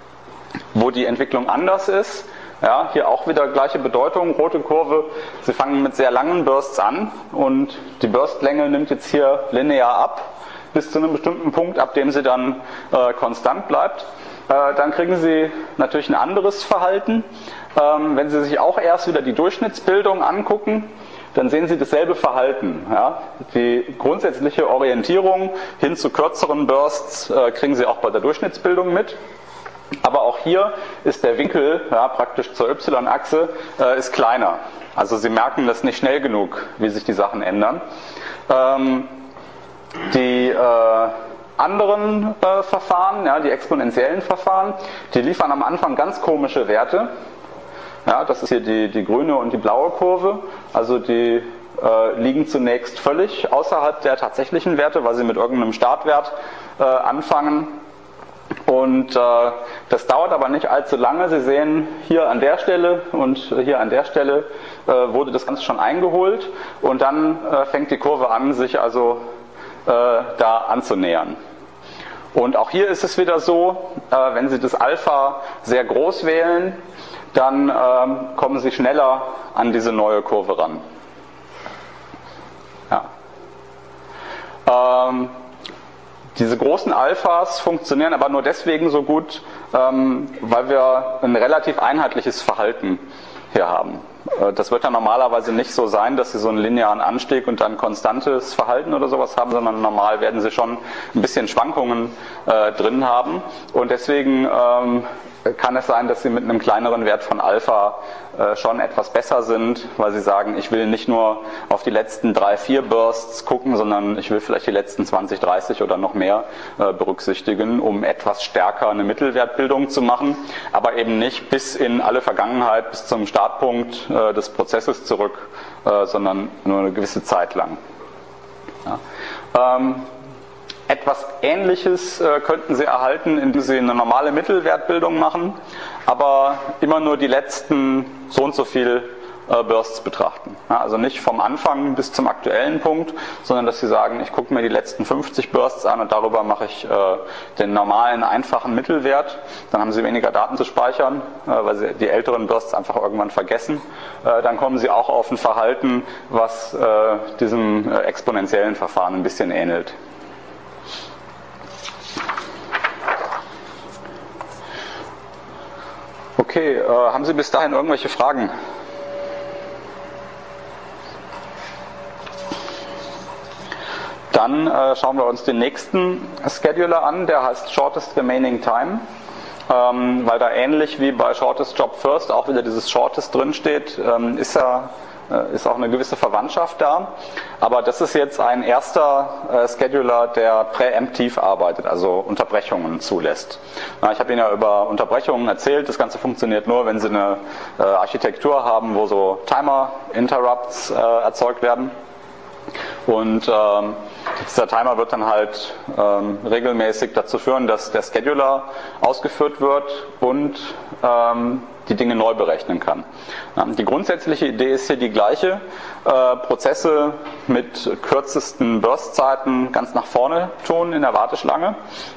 Speaker 1: wo die Entwicklung anders ist. Ja, hier auch wieder gleiche Bedeutung, rote Kurve. Sie fangen mit sehr langen Bursts an und die Burstlänge nimmt jetzt hier linear ab bis zu einem bestimmten Punkt, ab dem sie dann äh, konstant bleibt. Äh, dann kriegen Sie natürlich ein anderes Verhalten. Ähm, wenn Sie sich auch erst wieder die Durchschnittsbildung angucken, dann sehen Sie dasselbe Verhalten. Ja. Die grundsätzliche Orientierung hin zu kürzeren Bursts äh, kriegen Sie auch bei der Durchschnittsbildung mit. Aber auch hier ist der Winkel, ja, praktisch zur Y-Achse, äh, ist kleiner. Also Sie merken das nicht schnell genug, wie sich die Sachen ändern. Ähm, die äh, anderen äh, Verfahren, ja, die exponentiellen Verfahren, die liefern am Anfang ganz komische Werte. Ja, das ist hier die, die grüne und die blaue Kurve. Also die äh, liegen zunächst völlig außerhalb der tatsächlichen Werte, weil sie mit irgendeinem Startwert äh, anfangen. Und äh, das dauert aber nicht allzu lange. Sie sehen, hier an der Stelle und hier an der Stelle äh, wurde das Ganze schon eingeholt und dann äh, fängt die Kurve an, sich also äh, da anzunähern. Und auch hier ist es wieder so, äh, wenn Sie das Alpha sehr groß wählen, dann äh, kommen Sie schneller an diese neue Kurve ran. Ja. Ähm, Diese großen Alphas funktionieren aber nur deswegen so gut, ähm, weil wir ein relativ einheitliches Verhalten hier haben. Äh, das wird dann normalerweise nicht so sein, dass Sie so einen linearen Anstieg und dann konstantes Verhalten oder sowas haben, sondern normal werden Sie schon ein bisschen Schwankungen äh, drin haben. Und deswegen ähm, kann es sein, dass Sie mit einem kleineren Wert von Alpha äh, schon etwas besser sind, weil Sie sagen, ich will nicht nur auf die letzten drei, vier Bursts gucken, sondern ich will vielleicht die letzten zwanzig, dreißig oder noch mehr äh, berücksichtigen, um etwas stärker eine Mittelwertbildung zu machen, aber eben nicht bis in alle Vergangenheit, bis zum Startpunkt äh, des Prozesses zurück, äh, sondern nur eine gewisse Zeit lang. Ja. Ähm, Etwas Ähnliches äh, könnten Sie erhalten, indem Sie eine normale Mittelwertbildung machen, aber immer nur die letzten so und so viel äh, Bursts betrachten. Ja, also nicht vom Anfang bis zum aktuellen Punkt, sondern dass Sie sagen, ich gucke mir die letzten fünfzig Bursts an und darüber mache ich äh, den normalen, einfachen Mittelwert. Dann haben Sie weniger Daten zu speichern, äh, weil Sie die älteren Bursts einfach irgendwann vergessen. Äh, dann kommen Sie auch auf ein Verhalten, was äh, diesem äh, exponentiellen Verfahren ein bisschen ähnelt. Okay, äh, haben Sie bis dahin irgendwelche Fragen? Dann äh, schauen wir uns den nächsten Scheduler an, der heißt Shortest Remaining Time, ähm, weil da ähnlich wie bei Shortest Job First auch wieder dieses Shortest drin steht, ähm, ist er ist auch eine gewisse Verwandtschaft da, aber das ist jetzt ein erster äh, Scheduler, der präemptiv arbeitet, also Unterbrechungen zulässt. Na, ich habe Ihnen ja über Unterbrechungen erzählt, das Ganze funktioniert nur, wenn Sie eine äh, Architektur haben, wo so Timer-Interrupts äh, erzeugt werden. Und ähm, dieser Timer wird dann halt ähm, regelmäßig dazu führen, dass der Scheduler ausgeführt wird und ähm, die Dinge neu berechnen kann. Die grundsätzliche Idee ist hier die gleiche. Äh, Prozesse mit kürzesten Burstzeiten ganz nach vorne tun in der Warteschlange.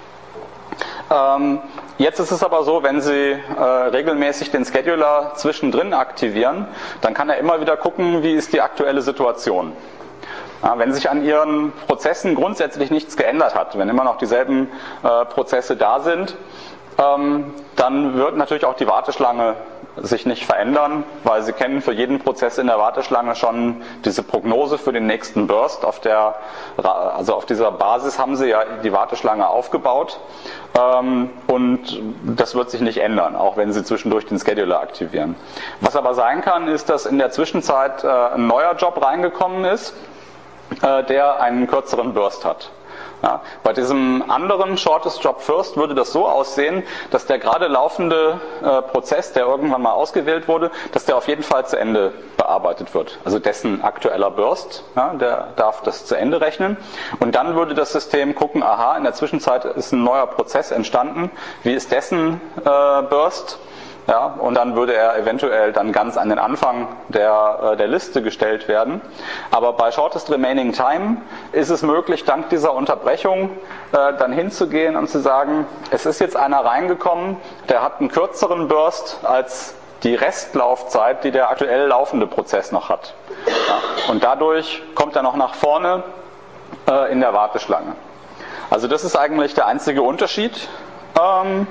Speaker 1: Ähm, jetzt ist es aber so, wenn Sie äh, regelmäßig den Scheduler zwischendrin aktivieren, dann kann er immer wieder gucken, wie ist die aktuelle Situation. Ja, wenn sich an Ihren Prozessen grundsätzlich nichts geändert hat, wenn immer noch dieselben äh, Prozesse da sind, ähm, dann wird natürlich auch die Warteschlange sich nicht verändern, weil Sie kennen für jeden Prozess in der Warteschlange schon diese Prognose für den nächsten Burst. Auf der, also auf dieser Basis haben Sie ja die Warteschlange aufgebaut, ähm, und das wird sich nicht ändern, auch wenn Sie zwischendurch den Scheduler aktivieren. Was aber sein kann, ist, dass in der Zwischenzeit äh, ein neuer Job reingekommen ist, der einen kürzeren Burst hat. Ja, bei diesem anderen Shortest Job First würde das so aussehen, dass der gerade laufende äh, Prozess, der irgendwann mal ausgewählt wurde, dass der auf jeden Fall zu Ende bearbeitet wird. Also dessen aktueller Burst, ja, der darf das zu Ende rechnen. Und dann würde das System gucken, aha, in der Zwischenzeit ist ein neuer Prozess entstanden, wie ist dessen äh, Burst? Ja, und dann würde er eventuell dann ganz an den Anfang der, der Liste gestellt werden. Aber bei Shortest Remaining Time ist es möglich, dank dieser Unterbrechung äh, dann hinzugehen und zu sagen, es ist jetzt einer reingekommen, der hat einen kürzeren Burst als die Restlaufzeit, die der aktuell laufende Prozess noch hat. Ja, und dadurch kommt er noch nach vorne äh, in der Warteschlange. Also das ist eigentlich der einzige Unterschied. Ähm,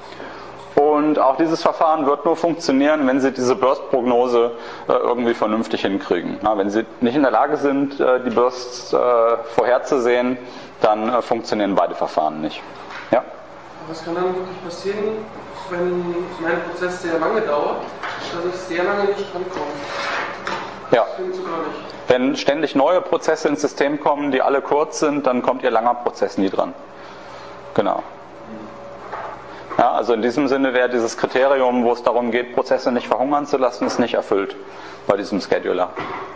Speaker 1: Und auch dieses Verfahren wird nur funktionieren, wenn Sie diese Burst-Prognose äh, irgendwie vernünftig hinkriegen. Na, wenn Sie nicht in der Lage sind, äh, die Bursts äh, vorherzusehen, dann äh, funktionieren beide Verfahren nicht. Ja?
Speaker 3: Was kann dann wirklich passieren, wenn mein Prozess sehr lange dauert, dass ich sehr lange nicht drankomme?
Speaker 1: Ja.
Speaker 3: Das klingt so gar nicht.
Speaker 1: Wenn ständig neue Prozesse ins System kommen, die alle kurz sind, dann kommt Ihr langer Prozess nie dran. Genau. Ja, also in diesem Sinne wäre dieses Kriterium, wo es darum geht, Prozesse nicht verhungern zu lassen, ist nicht erfüllt bei diesem Scheduler.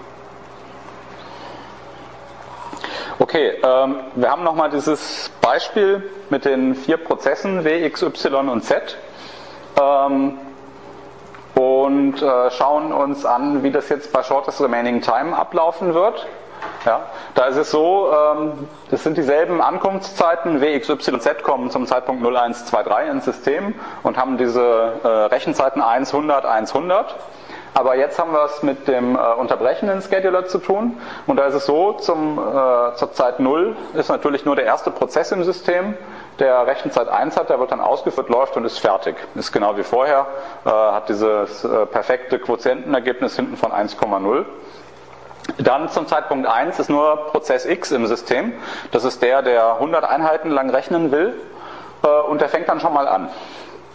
Speaker 1: Okay, ähm, wir haben nochmal dieses Beispiel mit den vier Prozessen W, X, Y und Z ähm, und äh, schauen uns an, wie das jetzt bei Shortest Remaining Time ablaufen wird. Ja, da ist es so, ähm, das sind dieselben Ankunftszeiten, W, X, Y, Z kommen zum Zeitpunkt null, eins, zwei, drei ins System und haben diese äh, Rechenzeiten eins, hundert, eins, hundert. Aber jetzt haben wir es mit dem äh, unterbrechenden Scheduler zu tun und da ist es so, zum, äh, zur Zeit null ist natürlich nur der erste Prozess im System, der Rechenzeit eins hat, der wird dann ausgeführt, läuft und ist fertig. Ist genau wie vorher, äh, hat dieses äh, perfekte Quotientenergebnis hinten von eins Komma null. Dann zum Zeitpunkt eins ist nur Prozess X im System. Das ist der, der hundert Einheiten lang rechnen will. Und der fängt dann schon mal an.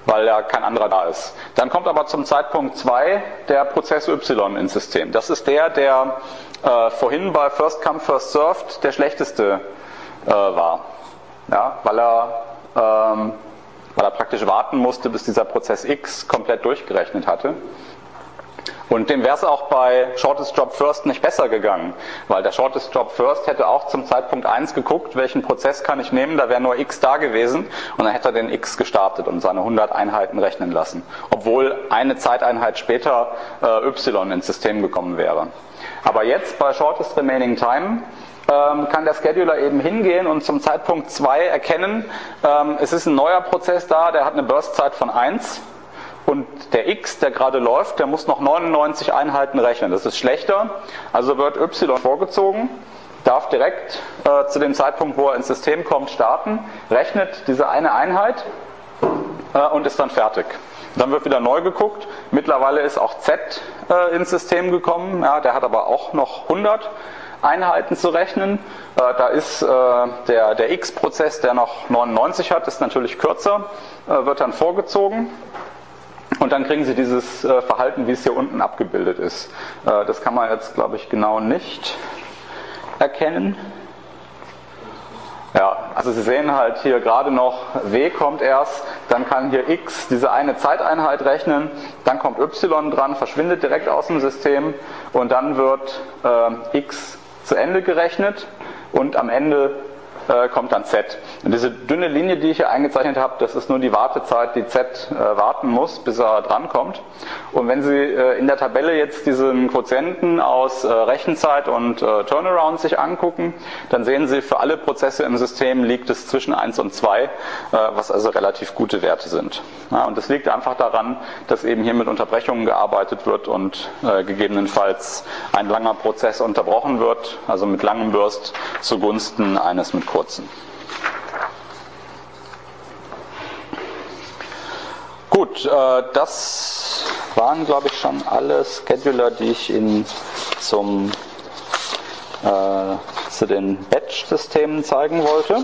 Speaker 1: weil ja kein anderer da ist. Dann kommt aber zum Zeitpunkt zwei der Prozess Y ins System. Das ist der, der äh, vorhin bei First Come, First Served der schlechteste äh, war. Ja, weil er, ähm, weil er praktisch warten musste, bis dieser Prozess X komplett durchgerechnet hatte. Und dem wäre es auch bei Shortest Job First nicht besser gegangen, weil der Shortest Job First hätte auch zum Zeitpunkt eins geguckt, welchen Prozess kann ich nehmen, da wäre nur X da gewesen und dann hätte er den X gestartet und seine hundert Einheiten rechnen lassen, obwohl eine Zeiteinheit später äh, Y ins System gekommen wäre. Aber jetzt bei Shortest Remaining Time ähm, kann der Scheduler eben hingehen und zum Zeitpunkt zwei erkennen, ähm, es ist ein neuer Prozess da, der hat eine Burstzeit von eins. Und der X, der gerade läuft, der muss noch neunundneunzig Einheiten rechnen. Das ist schlechter. Also wird Y vorgezogen, darf direkt äh, zu dem Zeitpunkt, wo er ins System kommt, starten, rechnet diese eine Einheit äh, und ist dann fertig. Dann wird wieder neu geguckt. Mittlerweile ist auch Z äh, ins System gekommen. Ja, der hat aber auch noch hundert Einheiten zu rechnen. Äh, da ist äh, der, der X-Prozess, der noch neunundneunzig hat, ist natürlich kürzer, äh, wird dann vorgezogen. Und dann kriegen Sie dieses äh, Verhalten, wie es hier unten abgebildet ist. Äh, das kann man jetzt, glaube ich, genau nicht erkennen. Ja, also Sie sehen halt hier gerade noch, W kommt erst, dann kann hier X diese eine Zeiteinheit rechnen, dann kommt Y dran, verschwindet direkt aus dem System und dann wird äh, X zu Ende gerechnet und am Ende äh, kommt dann Z. Und diese dünne Linie, die ich hier eingezeichnet habe, das ist nur die Wartezeit, die Z äh, warten muss, bis er drankommt. Und wenn Sie äh, in der Tabelle jetzt diesen Quotienten aus äh, Rechenzeit und äh, Turnaround sich angucken, dann sehen Sie, für alle Prozesse im System liegt es zwischen eins und zwei, äh, was also relativ gute Werte sind. Ja, und das liegt einfach daran, dass eben hier mit Unterbrechungen gearbeitet wird und äh, gegebenenfalls ein langer Prozess unterbrochen wird, also mit langem Burst zugunsten eines mit kurzen. Gut, äh, das waren, glaube ich, schon alle Scheduler, die ich Ihnen zum, äh, zu den Batch-Systemen zeigen wollte.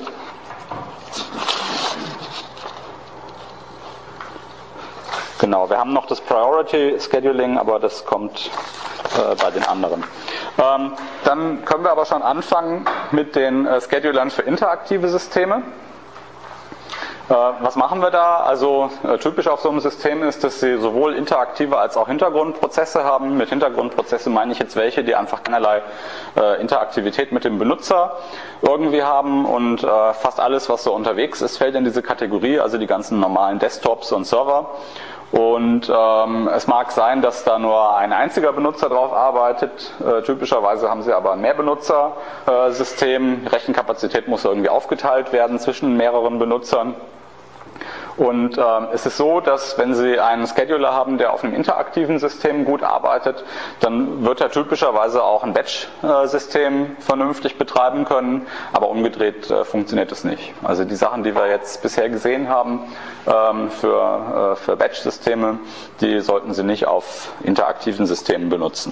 Speaker 1: Genau, wir haben noch das Priority Scheduling, aber das kommt äh, bei den anderen. Ähm, dann können wir aber schon anfangen mit den äh, Schedulern für interaktive Systeme. Äh, was machen wir da? Also äh, typisch auf so einem System ist, dass Sie sowohl interaktive als auch Hintergrundprozesse haben. Mit Hintergrundprozesse meine ich jetzt welche, die einfach keinerlei äh, Interaktivität mit dem Benutzer irgendwie haben und äh, fast alles, was so unterwegs ist, fällt in diese Kategorie, also die ganzen normalen Desktops und Server. Und ähm, es mag sein, dass da nur ein einziger Benutzer drauf arbeitet. Äh, typischerweise haben Sie aber ein Mehrbenutzer-System. Äh, Rechenkapazität muss irgendwie aufgeteilt werden zwischen mehreren Benutzern. Und ähm, es ist so, dass wenn Sie einen Scheduler haben, der auf einem interaktiven System gut arbeitet, dann wird er typischerweise auch ein Batch-System vernünftig betreiben können, aber umgedreht äh, funktioniert es nicht. Also die Sachen, die wir jetzt bisher gesehen haben ähm, für, äh, für Batch-Systeme, die sollten Sie nicht auf interaktiven Systemen benutzen.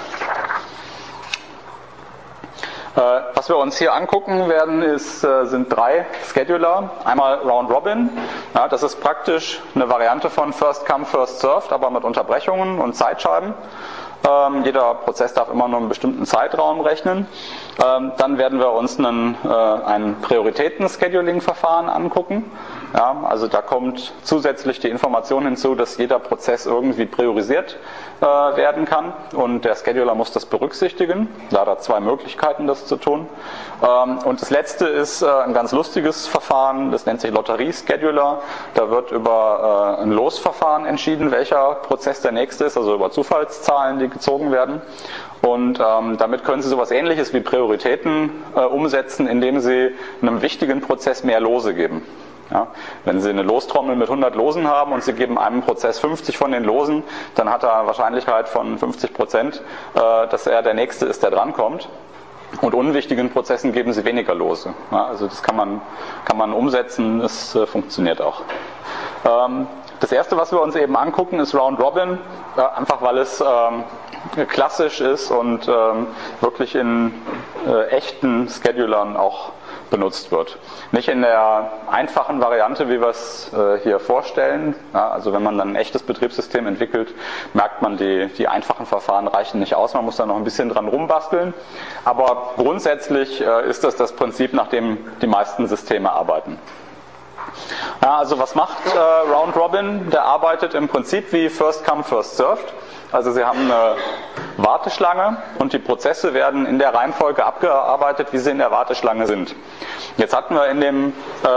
Speaker 1: Was wir uns hier angucken werden, ist, sind drei Scheduler. Einmal Round Robin, ja, das ist praktisch eine Variante von First Come, First Served, aber mit Unterbrechungen und Zeitscheiben. Ähm, jeder Prozess darf immer nur einen bestimmten Zeitraum rechnen. Ähm, dann werden wir uns einen, äh, ein Prioritäten-Scheduling-Verfahren angucken. Ja, also da kommt zusätzlich die Information hinzu, dass jeder Prozess irgendwie priorisiert äh, werden kann und der Scheduler muss das berücksichtigen. Da hat er zwei Möglichkeiten, das zu tun. Ähm, und das letzte ist äh, ein ganz lustiges Verfahren, das nennt sich Lotterie-Scheduler. Da wird über äh, ein Losverfahren entschieden, welcher Prozess der nächste ist, also über Zufallszahlen, die gezogen werden. Und ähm, damit können Sie sowas Ähnliches wie Prioritäten äh, umsetzen, indem Sie einem wichtigen Prozess mehr Lose geben. Ja, wenn Sie eine Lostrommel mit hundert Losen haben und Sie geben einem Prozess fünfzig von den Losen, dann hat er eine Wahrscheinlichkeit von fünfzig Prozent, äh, dass er der Nächste ist, der drankommt. Und unwichtigen Prozessen geben Sie weniger Lose. Ja, also das kann man, kann man umsetzen, das äh, funktioniert auch. Ähm, das erste, was wir uns eben angucken, ist Round Robin, äh, einfach weil es ähm, klassisch ist und ähm, wirklich in äh, echten Schedulern auch benutzt wird. Nicht in der einfachen Variante, wie wir es äh, hier vorstellen. Ja, also wenn man dann ein echtes Betriebssystem entwickelt, merkt man, die, die einfachen Verfahren reichen nicht aus. Man muss da noch ein bisschen dran rumbasteln. Aber grundsätzlich äh, ist das das Prinzip, nach dem die meisten Systeme arbeiten. Ja, also was macht äh, Round Robin? Der arbeitet im Prinzip wie First Come, First Served. Also Sie haben eine Warteschlange und die Prozesse werden in der Reihenfolge abgearbeitet, wie sie in der Warteschlange sind. Jetzt hatten wir in dem,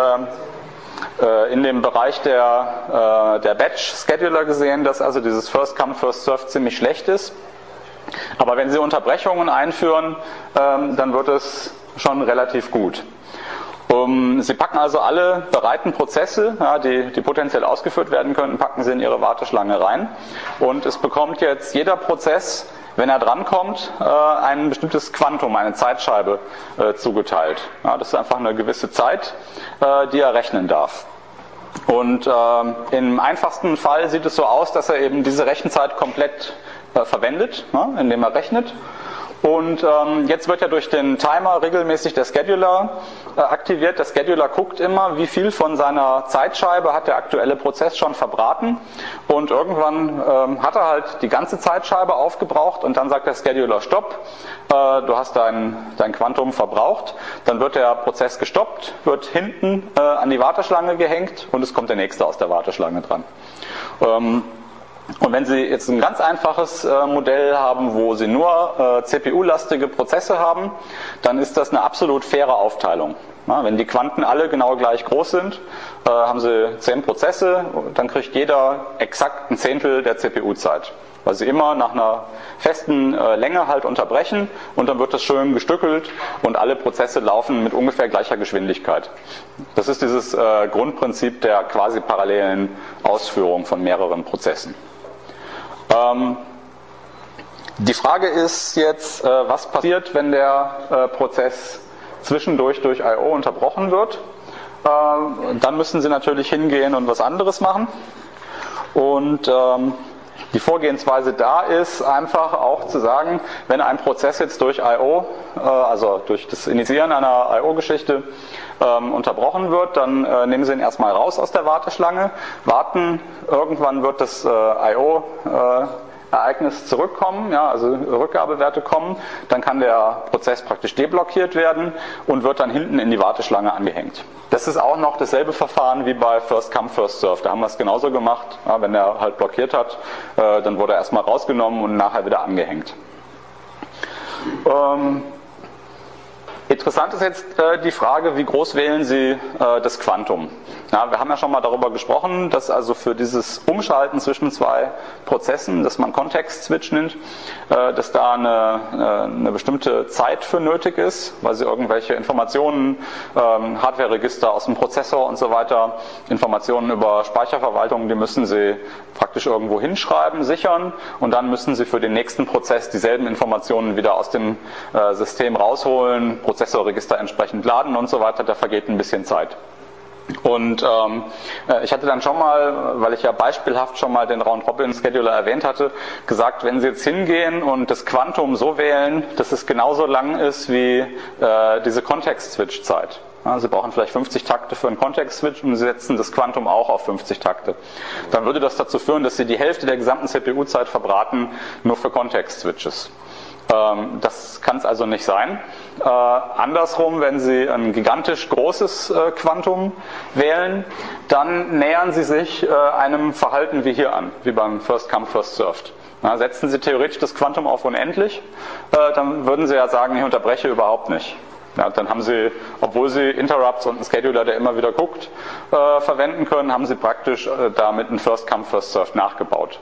Speaker 1: äh, äh, in dem Bereich der, äh, der Batch-Scheduler gesehen, dass also dieses First Come, First Served ziemlich schlecht ist. Aber wenn Sie Unterbrechungen einführen, ähm, dann wird es schon relativ gut. Um, Sie packen also alle bereiten Prozesse, ja, die, die potenziell ausgeführt werden könnten, packen Sie in Ihre Warteschlange rein. Und es bekommt jetzt jeder Prozess, wenn er drankommt, äh, ein bestimmtes Quantum, eine Zeitscheibe äh, zugeteilt. Ja, das ist einfach eine gewisse Zeit, äh, die er rechnen darf. Und äh, im einfachsten Fall sieht es so aus, dass er eben diese Rechenzeit komplett äh, verwendet, ne, indem er rechnet. Und ähm, jetzt wird ja durch den Timer regelmäßig der Scheduler äh, aktiviert. Der Scheduler guckt immer, wie viel von seiner Zeitscheibe hat der aktuelle Prozess schon verbraten. Und irgendwann ähm, hat er halt die ganze Zeitscheibe aufgebraucht und dann sagt der Scheduler Stopp, äh, du hast dein, dein Quantum verbraucht. Dann wird der Prozess gestoppt, wird hinten äh, an die Warteschlange gehängt und es kommt der nächste aus der Warteschlange dran. Ähm, Und wenn Sie jetzt ein ganz einfaches äh, Modell haben, wo Sie nur äh, C P U-lastige Prozesse haben, dann ist das eine absolut faire Aufteilung. Ja, wenn die Quanten alle genau gleich groß sind, äh, haben Sie zehn Prozesse, dann kriegt jeder exakt ein Zehntel der C P U-Zeit. Weil Sie immer nach einer festen äh, Länge halt unterbrechen und dann wird das schön gestückelt und alle Prozesse laufen mit ungefähr gleicher Geschwindigkeit. Das ist dieses äh, Grundprinzip der quasi parallelen Ausführung von mehreren Prozessen. Ähm, die Frage ist jetzt, äh, was passiert, wenn der äh, Prozess zwischendurch durch I O unterbrochen wird? Äh, dann müssen Sie natürlich hingehen und was anderes machen. Und ähm, die Vorgehensweise da ist einfach auch zu sagen, wenn ein Prozess jetzt durch I O, äh, also durch das Initiieren einer I O-Geschichte, ähm, unterbrochen wird, dann äh, nehmen Sie ihn erstmal raus aus der Warteschlange, warten, irgendwann wird das äh, I O äh, Ereignis zurückkommen, ja, also Rückgabewerte kommen, dann kann der Prozess praktisch deblockiert werden und wird dann hinten in die Warteschlange angehängt. Das ist auch noch dasselbe Verfahren wie bei First Come, First Serve. Da haben wir es genauso gemacht. Ja, wenn er halt blockiert hat, äh, dann wurde er erstmal rausgenommen und nachher wieder angehängt. Ähm, Interessant ist jetzt äh, die Frage, wie groß wählen Sie äh, das Quantum? Ja, wir haben ja schon mal darüber gesprochen, dass also für dieses Umschalten zwischen zwei Prozessen, das man Kontext-Switch nennt, äh, dass da eine, äh, eine bestimmte Zeit für nötig ist, weil Sie irgendwelche Informationen, ähm, Hardware-Register aus dem Prozessor und so weiter, Informationen über Speicherverwaltung, die müssen Sie praktisch irgendwo hinschreiben, sichern und dann müssen Sie für den nächsten Prozess dieselben Informationen wieder aus dem äh, System rausholen, Prozessorregister entsprechend laden und so weiter, da vergeht ein bisschen Zeit. Und ähm, ich hatte dann schon mal, weil ich ja beispielhaft schon mal den Round-Robin-Scheduler erwähnt hatte, gesagt, wenn Sie jetzt hingehen und das Quantum so wählen, dass es genauso lang ist wie äh, diese Kontext-Switch-Zeit. Ja, Sie brauchen vielleicht fünfzig Takte für einen Kontext-Switch und Sie setzen das Quantum auch auf fünfzig Takte. Dann würde das dazu führen, dass Sie die Hälfte der gesamten C P U-Zeit verbraten, nur für Kontext-Switches. Das kann es also nicht sein. Äh, andersrum, wenn Sie ein gigantisch großes äh, Quantum wählen, dann nähern Sie sich äh, einem Verhalten wie hier an, wie beim First Come, First Served. Na, setzen Sie theoretisch das Quantum auf unendlich, äh, dann würden Sie ja sagen, ich unterbreche überhaupt nicht. Ja, dann haben Sie, obwohl Sie Interrupts und einen Scheduler, der immer wieder guckt, äh, verwenden können, haben Sie praktisch äh, damit ein First Come, First Served nachgebaut.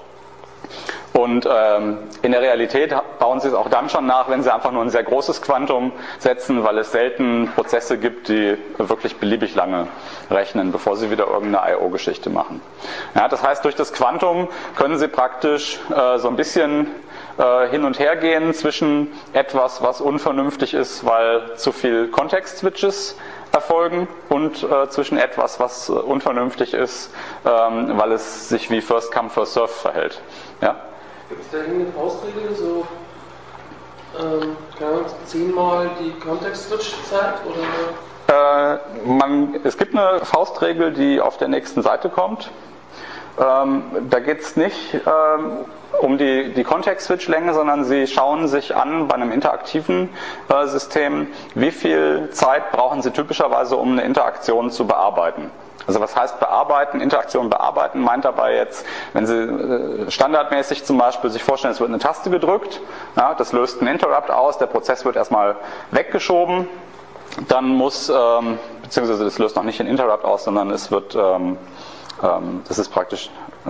Speaker 1: Und ähm, in der Realität bauen Sie es auch dann schon nach, wenn Sie einfach nur ein sehr großes Quantum setzen, weil es selten Prozesse gibt, die wirklich beliebig lange rechnen, bevor Sie wieder irgendeine I O-Geschichte machen. Ja, das heißt, durch das Quantum können Sie praktisch äh, so ein bisschen äh, hin und her gehen zwischen etwas, was unvernünftig ist, weil zu viel Kontext-Switches erfolgen und äh, zwischen etwas, was äh, unvernünftig ist, ähm, weil es sich wie First Come, First Serve verhält. Ja?
Speaker 3: Gibt es da irgendeine Faustregel, so ähm, zehnmal die Context-Switch-Zeit oder?
Speaker 1: Äh, man, es gibt eine Faustregel, die auf der nächsten Seite kommt. Ähm, da geht es nicht ähm, um die, die Context-Switch-Länge, sondern Sie schauen sich an bei einem interaktiven äh, System, wie viel Zeit brauchen Sie typischerweise, um eine Interaktion zu bearbeiten. Also was heißt bearbeiten? Interaktion bearbeiten meint dabei jetzt, wenn Sie äh, standardmäßig zum Beispiel sich vorstellen, es wird eine Taste gedrückt, ja, das löst einen Interrupt aus, der Prozess wird erstmal weggeschoben, dann muss, ähm, beziehungsweise das löst noch nicht den Interrupt aus, sondern es wird, ähm, ähm, das ist praktisch, äh,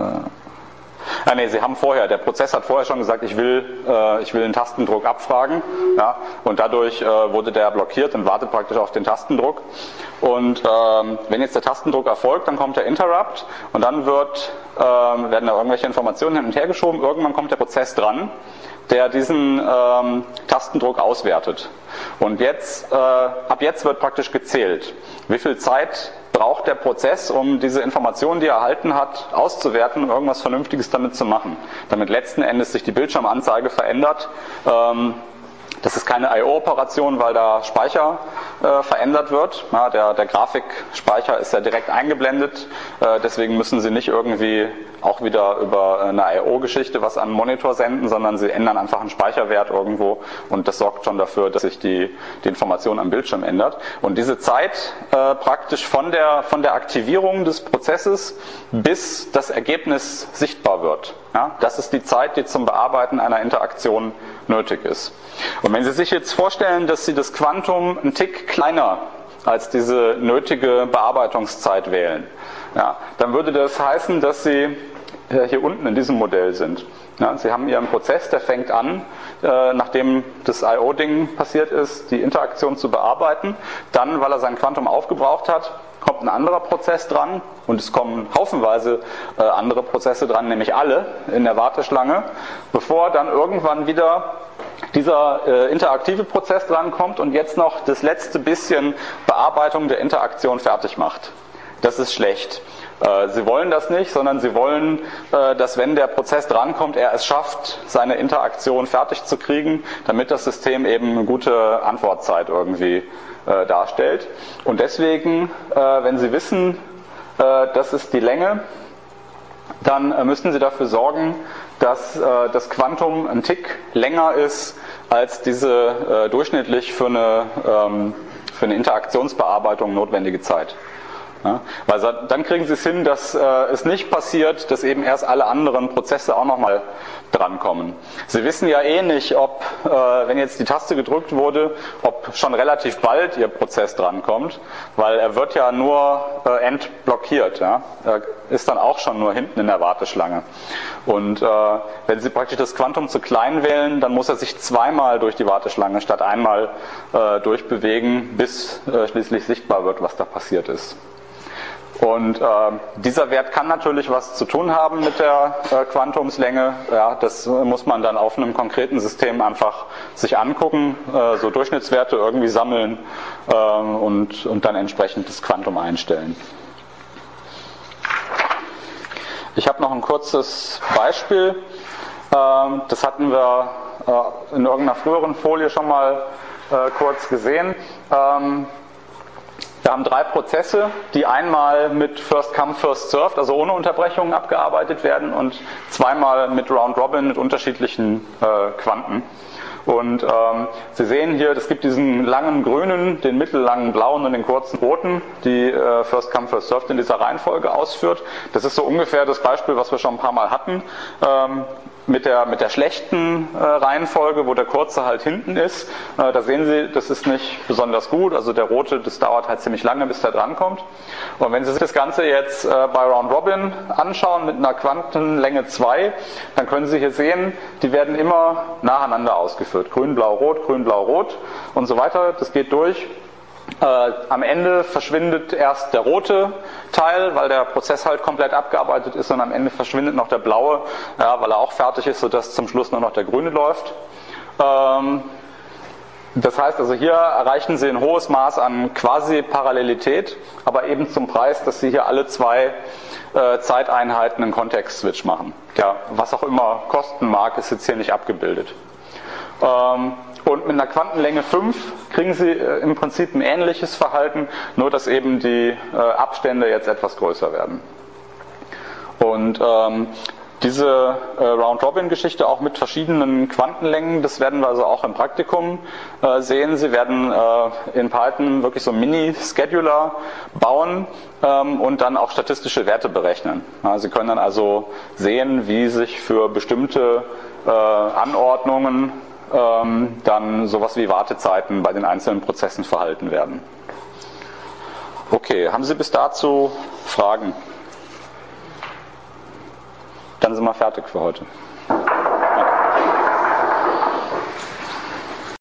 Speaker 1: Ah, nee, Sie haben vorher, der Prozess hat vorher schon gesagt, ich will, äh, ich will den Tastendruck abfragen, ja, und dadurch äh, wurde der blockiert und wartet praktisch auf den Tastendruck. Und ähm, wenn jetzt der Tastendruck erfolgt, dann kommt der Interrupt und dann wird, äh, werden da irgendwelche Informationen hin und her geschoben. Irgendwann kommt der Prozess dran, der diesen ähm, Tastendruck auswertet. Und jetzt, äh, ab jetzt wird praktisch gezählt, wie viel Zeit braucht der Prozess, um diese Informationen, die er erhalten hat, auszuwerten und irgendwas Vernünftiges damit zu machen. Damit letzten Endes sich die Bildschirmanzeige verändert. Ähm, das ist keine I O-Operation, weil da Speicher äh, verändert wird. Ja, der, der Grafikspeicher ist ja direkt eingeblendet. Äh, deswegen müssen Sie nicht irgendwie auch wieder über eine I O-Geschichte was an den Monitor senden, sondern Sie ändern einfach einen Speicherwert irgendwo und das sorgt schon dafür, dass sich die, die Information am Bildschirm ändert. Und diese Zeit äh, praktisch von der, von der Aktivierung des Prozesses bis das Ergebnis sichtbar wird. Ja, das ist die Zeit, die zum Bearbeiten einer Interaktion nötig ist. Und wenn Sie sich jetzt vorstellen, dass Sie das Quantum einen Tick kleiner als diese nötige Bearbeitungszeit wählen, ja, dann würde das heißen, dass Sie hier unten in diesem Modell sind. Ja, Sie haben Ihren Prozess, der fängt an, äh, nachdem das I O-Ding passiert ist, die Interaktion zu bearbeiten. Dann, weil er sein Quantum aufgebraucht hat, kommt ein anderer Prozess dran und es kommen haufenweise äh, andere Prozesse dran, nämlich alle in der Warteschlange, bevor dann irgendwann wieder dieser äh, interaktive Prozess drankommt und jetzt noch das letzte bisschen Bearbeitung der Interaktion fertig macht. Das ist schlecht. Sie wollen das nicht, sondern Sie wollen, dass wenn der Prozess drankommt, er es schafft, seine Interaktion fertig zu kriegen, damit das System eben eine gute Antwortzeit irgendwie darstellt. Und deswegen, wenn Sie wissen, das ist die Länge, dann müssen Sie dafür sorgen, dass das Quantum ein Tick länger ist als diese durchschnittlich für eine, für eine Interaktionsbearbeitung notwendige Zeit. Ja, weil dann kriegen Sie es hin, dass äh, es nicht passiert, dass eben erst alle anderen Prozesse auch nochmal drankommen. Sie wissen ja eh nicht, ob, äh, wenn jetzt die Taste gedrückt wurde, ob schon relativ bald Ihr Prozess drankommt, weil er wird ja nur äh, entblockiert. Ja? Er ist dann auch schon nur hinten in der Warteschlange. Und äh, wenn Sie praktisch das Quantum zu klein wählen, dann muss er sich zweimal durch die Warteschlange statt einmal äh, durchbewegen, bis äh, schließlich sichtbar wird, was da passiert ist. Und äh, dieser Wert kann natürlich was zu tun haben mit der äh, Quantumslänge. Ja, das muss man dann auf einem konkreten System einfach sich angucken, äh, so Durchschnittswerte irgendwie sammeln äh, und, und dann entsprechend das Quantum einstellen. Ich habe noch ein kurzes Beispiel. Äh, das hatten wir äh, in irgendeiner früheren Folie schon mal äh, kurz gesehen. Ähm, Wir haben drei Prozesse, die einmal mit First Come, First Served, also ohne Unterbrechungen abgearbeitet werden und zweimal mit Round Robin mit unterschiedlichen äh, Quanten. Und ähm, Sie sehen hier, es gibt diesen langen grünen, den mittellangen blauen und den kurzen roten, die äh, First Come, First Served in dieser Reihenfolge ausführt. Das ist so ungefähr das Beispiel, was wir schon ein paar Mal hatten. Ähm, Mit der, mit der schlechten äh, Reihenfolge, wo der kurze halt hinten ist, äh, da sehen Sie, das ist nicht besonders gut, also der rote, das dauert halt ziemlich lange, bis der drankommt. Und wenn Sie sich das Ganze jetzt äh, bei Round Robin anschauen, mit einer Quantenlänge zwei, dann können Sie hier sehen, die werden immer nacheinander ausgeführt. Grün, blau, rot, grün, blau, rot und so weiter, das geht durch. Äh, am Ende verschwindet erst der rote Teil, weil der Prozess halt komplett abgearbeitet ist, und am Ende verschwindet noch der blaue, ja, weil er auch fertig ist, sodass zum Schluss nur noch der grüne läuft. Ähm, das heißt also, hier erreichen Sie ein hohes Maß an Quasi-Parallelität, aber eben zum Preis, dass Sie hier alle zwei äh, Zeiteinheiten einen Kontext-Switch machen. Ja, was auch immer kosten mag, ist jetzt hier nicht abgebildet. Ähm, Und mit einer Quantenlänge fünf kriegen Sie äh, im Prinzip ein ähnliches Verhalten, nur dass eben die äh, Abstände jetzt etwas größer werden. Und ähm, diese äh, Round-Robin-Geschichte auch mit verschiedenen Quantenlängen, das werden wir also auch im Praktikum äh, sehen. Sie werden äh, in Python wirklich so Mini-Scheduler bauen ähm, und dann auch statistische Werte berechnen. Ja, Sie können dann also sehen, wie sich für bestimmte äh, Anordnungen ähm, dann sowas wie Wartezeiten bei den einzelnen Prozessen verhalten werden. Okay, haben Sie bis dazu Fragen? Dann sind wir fertig für heute.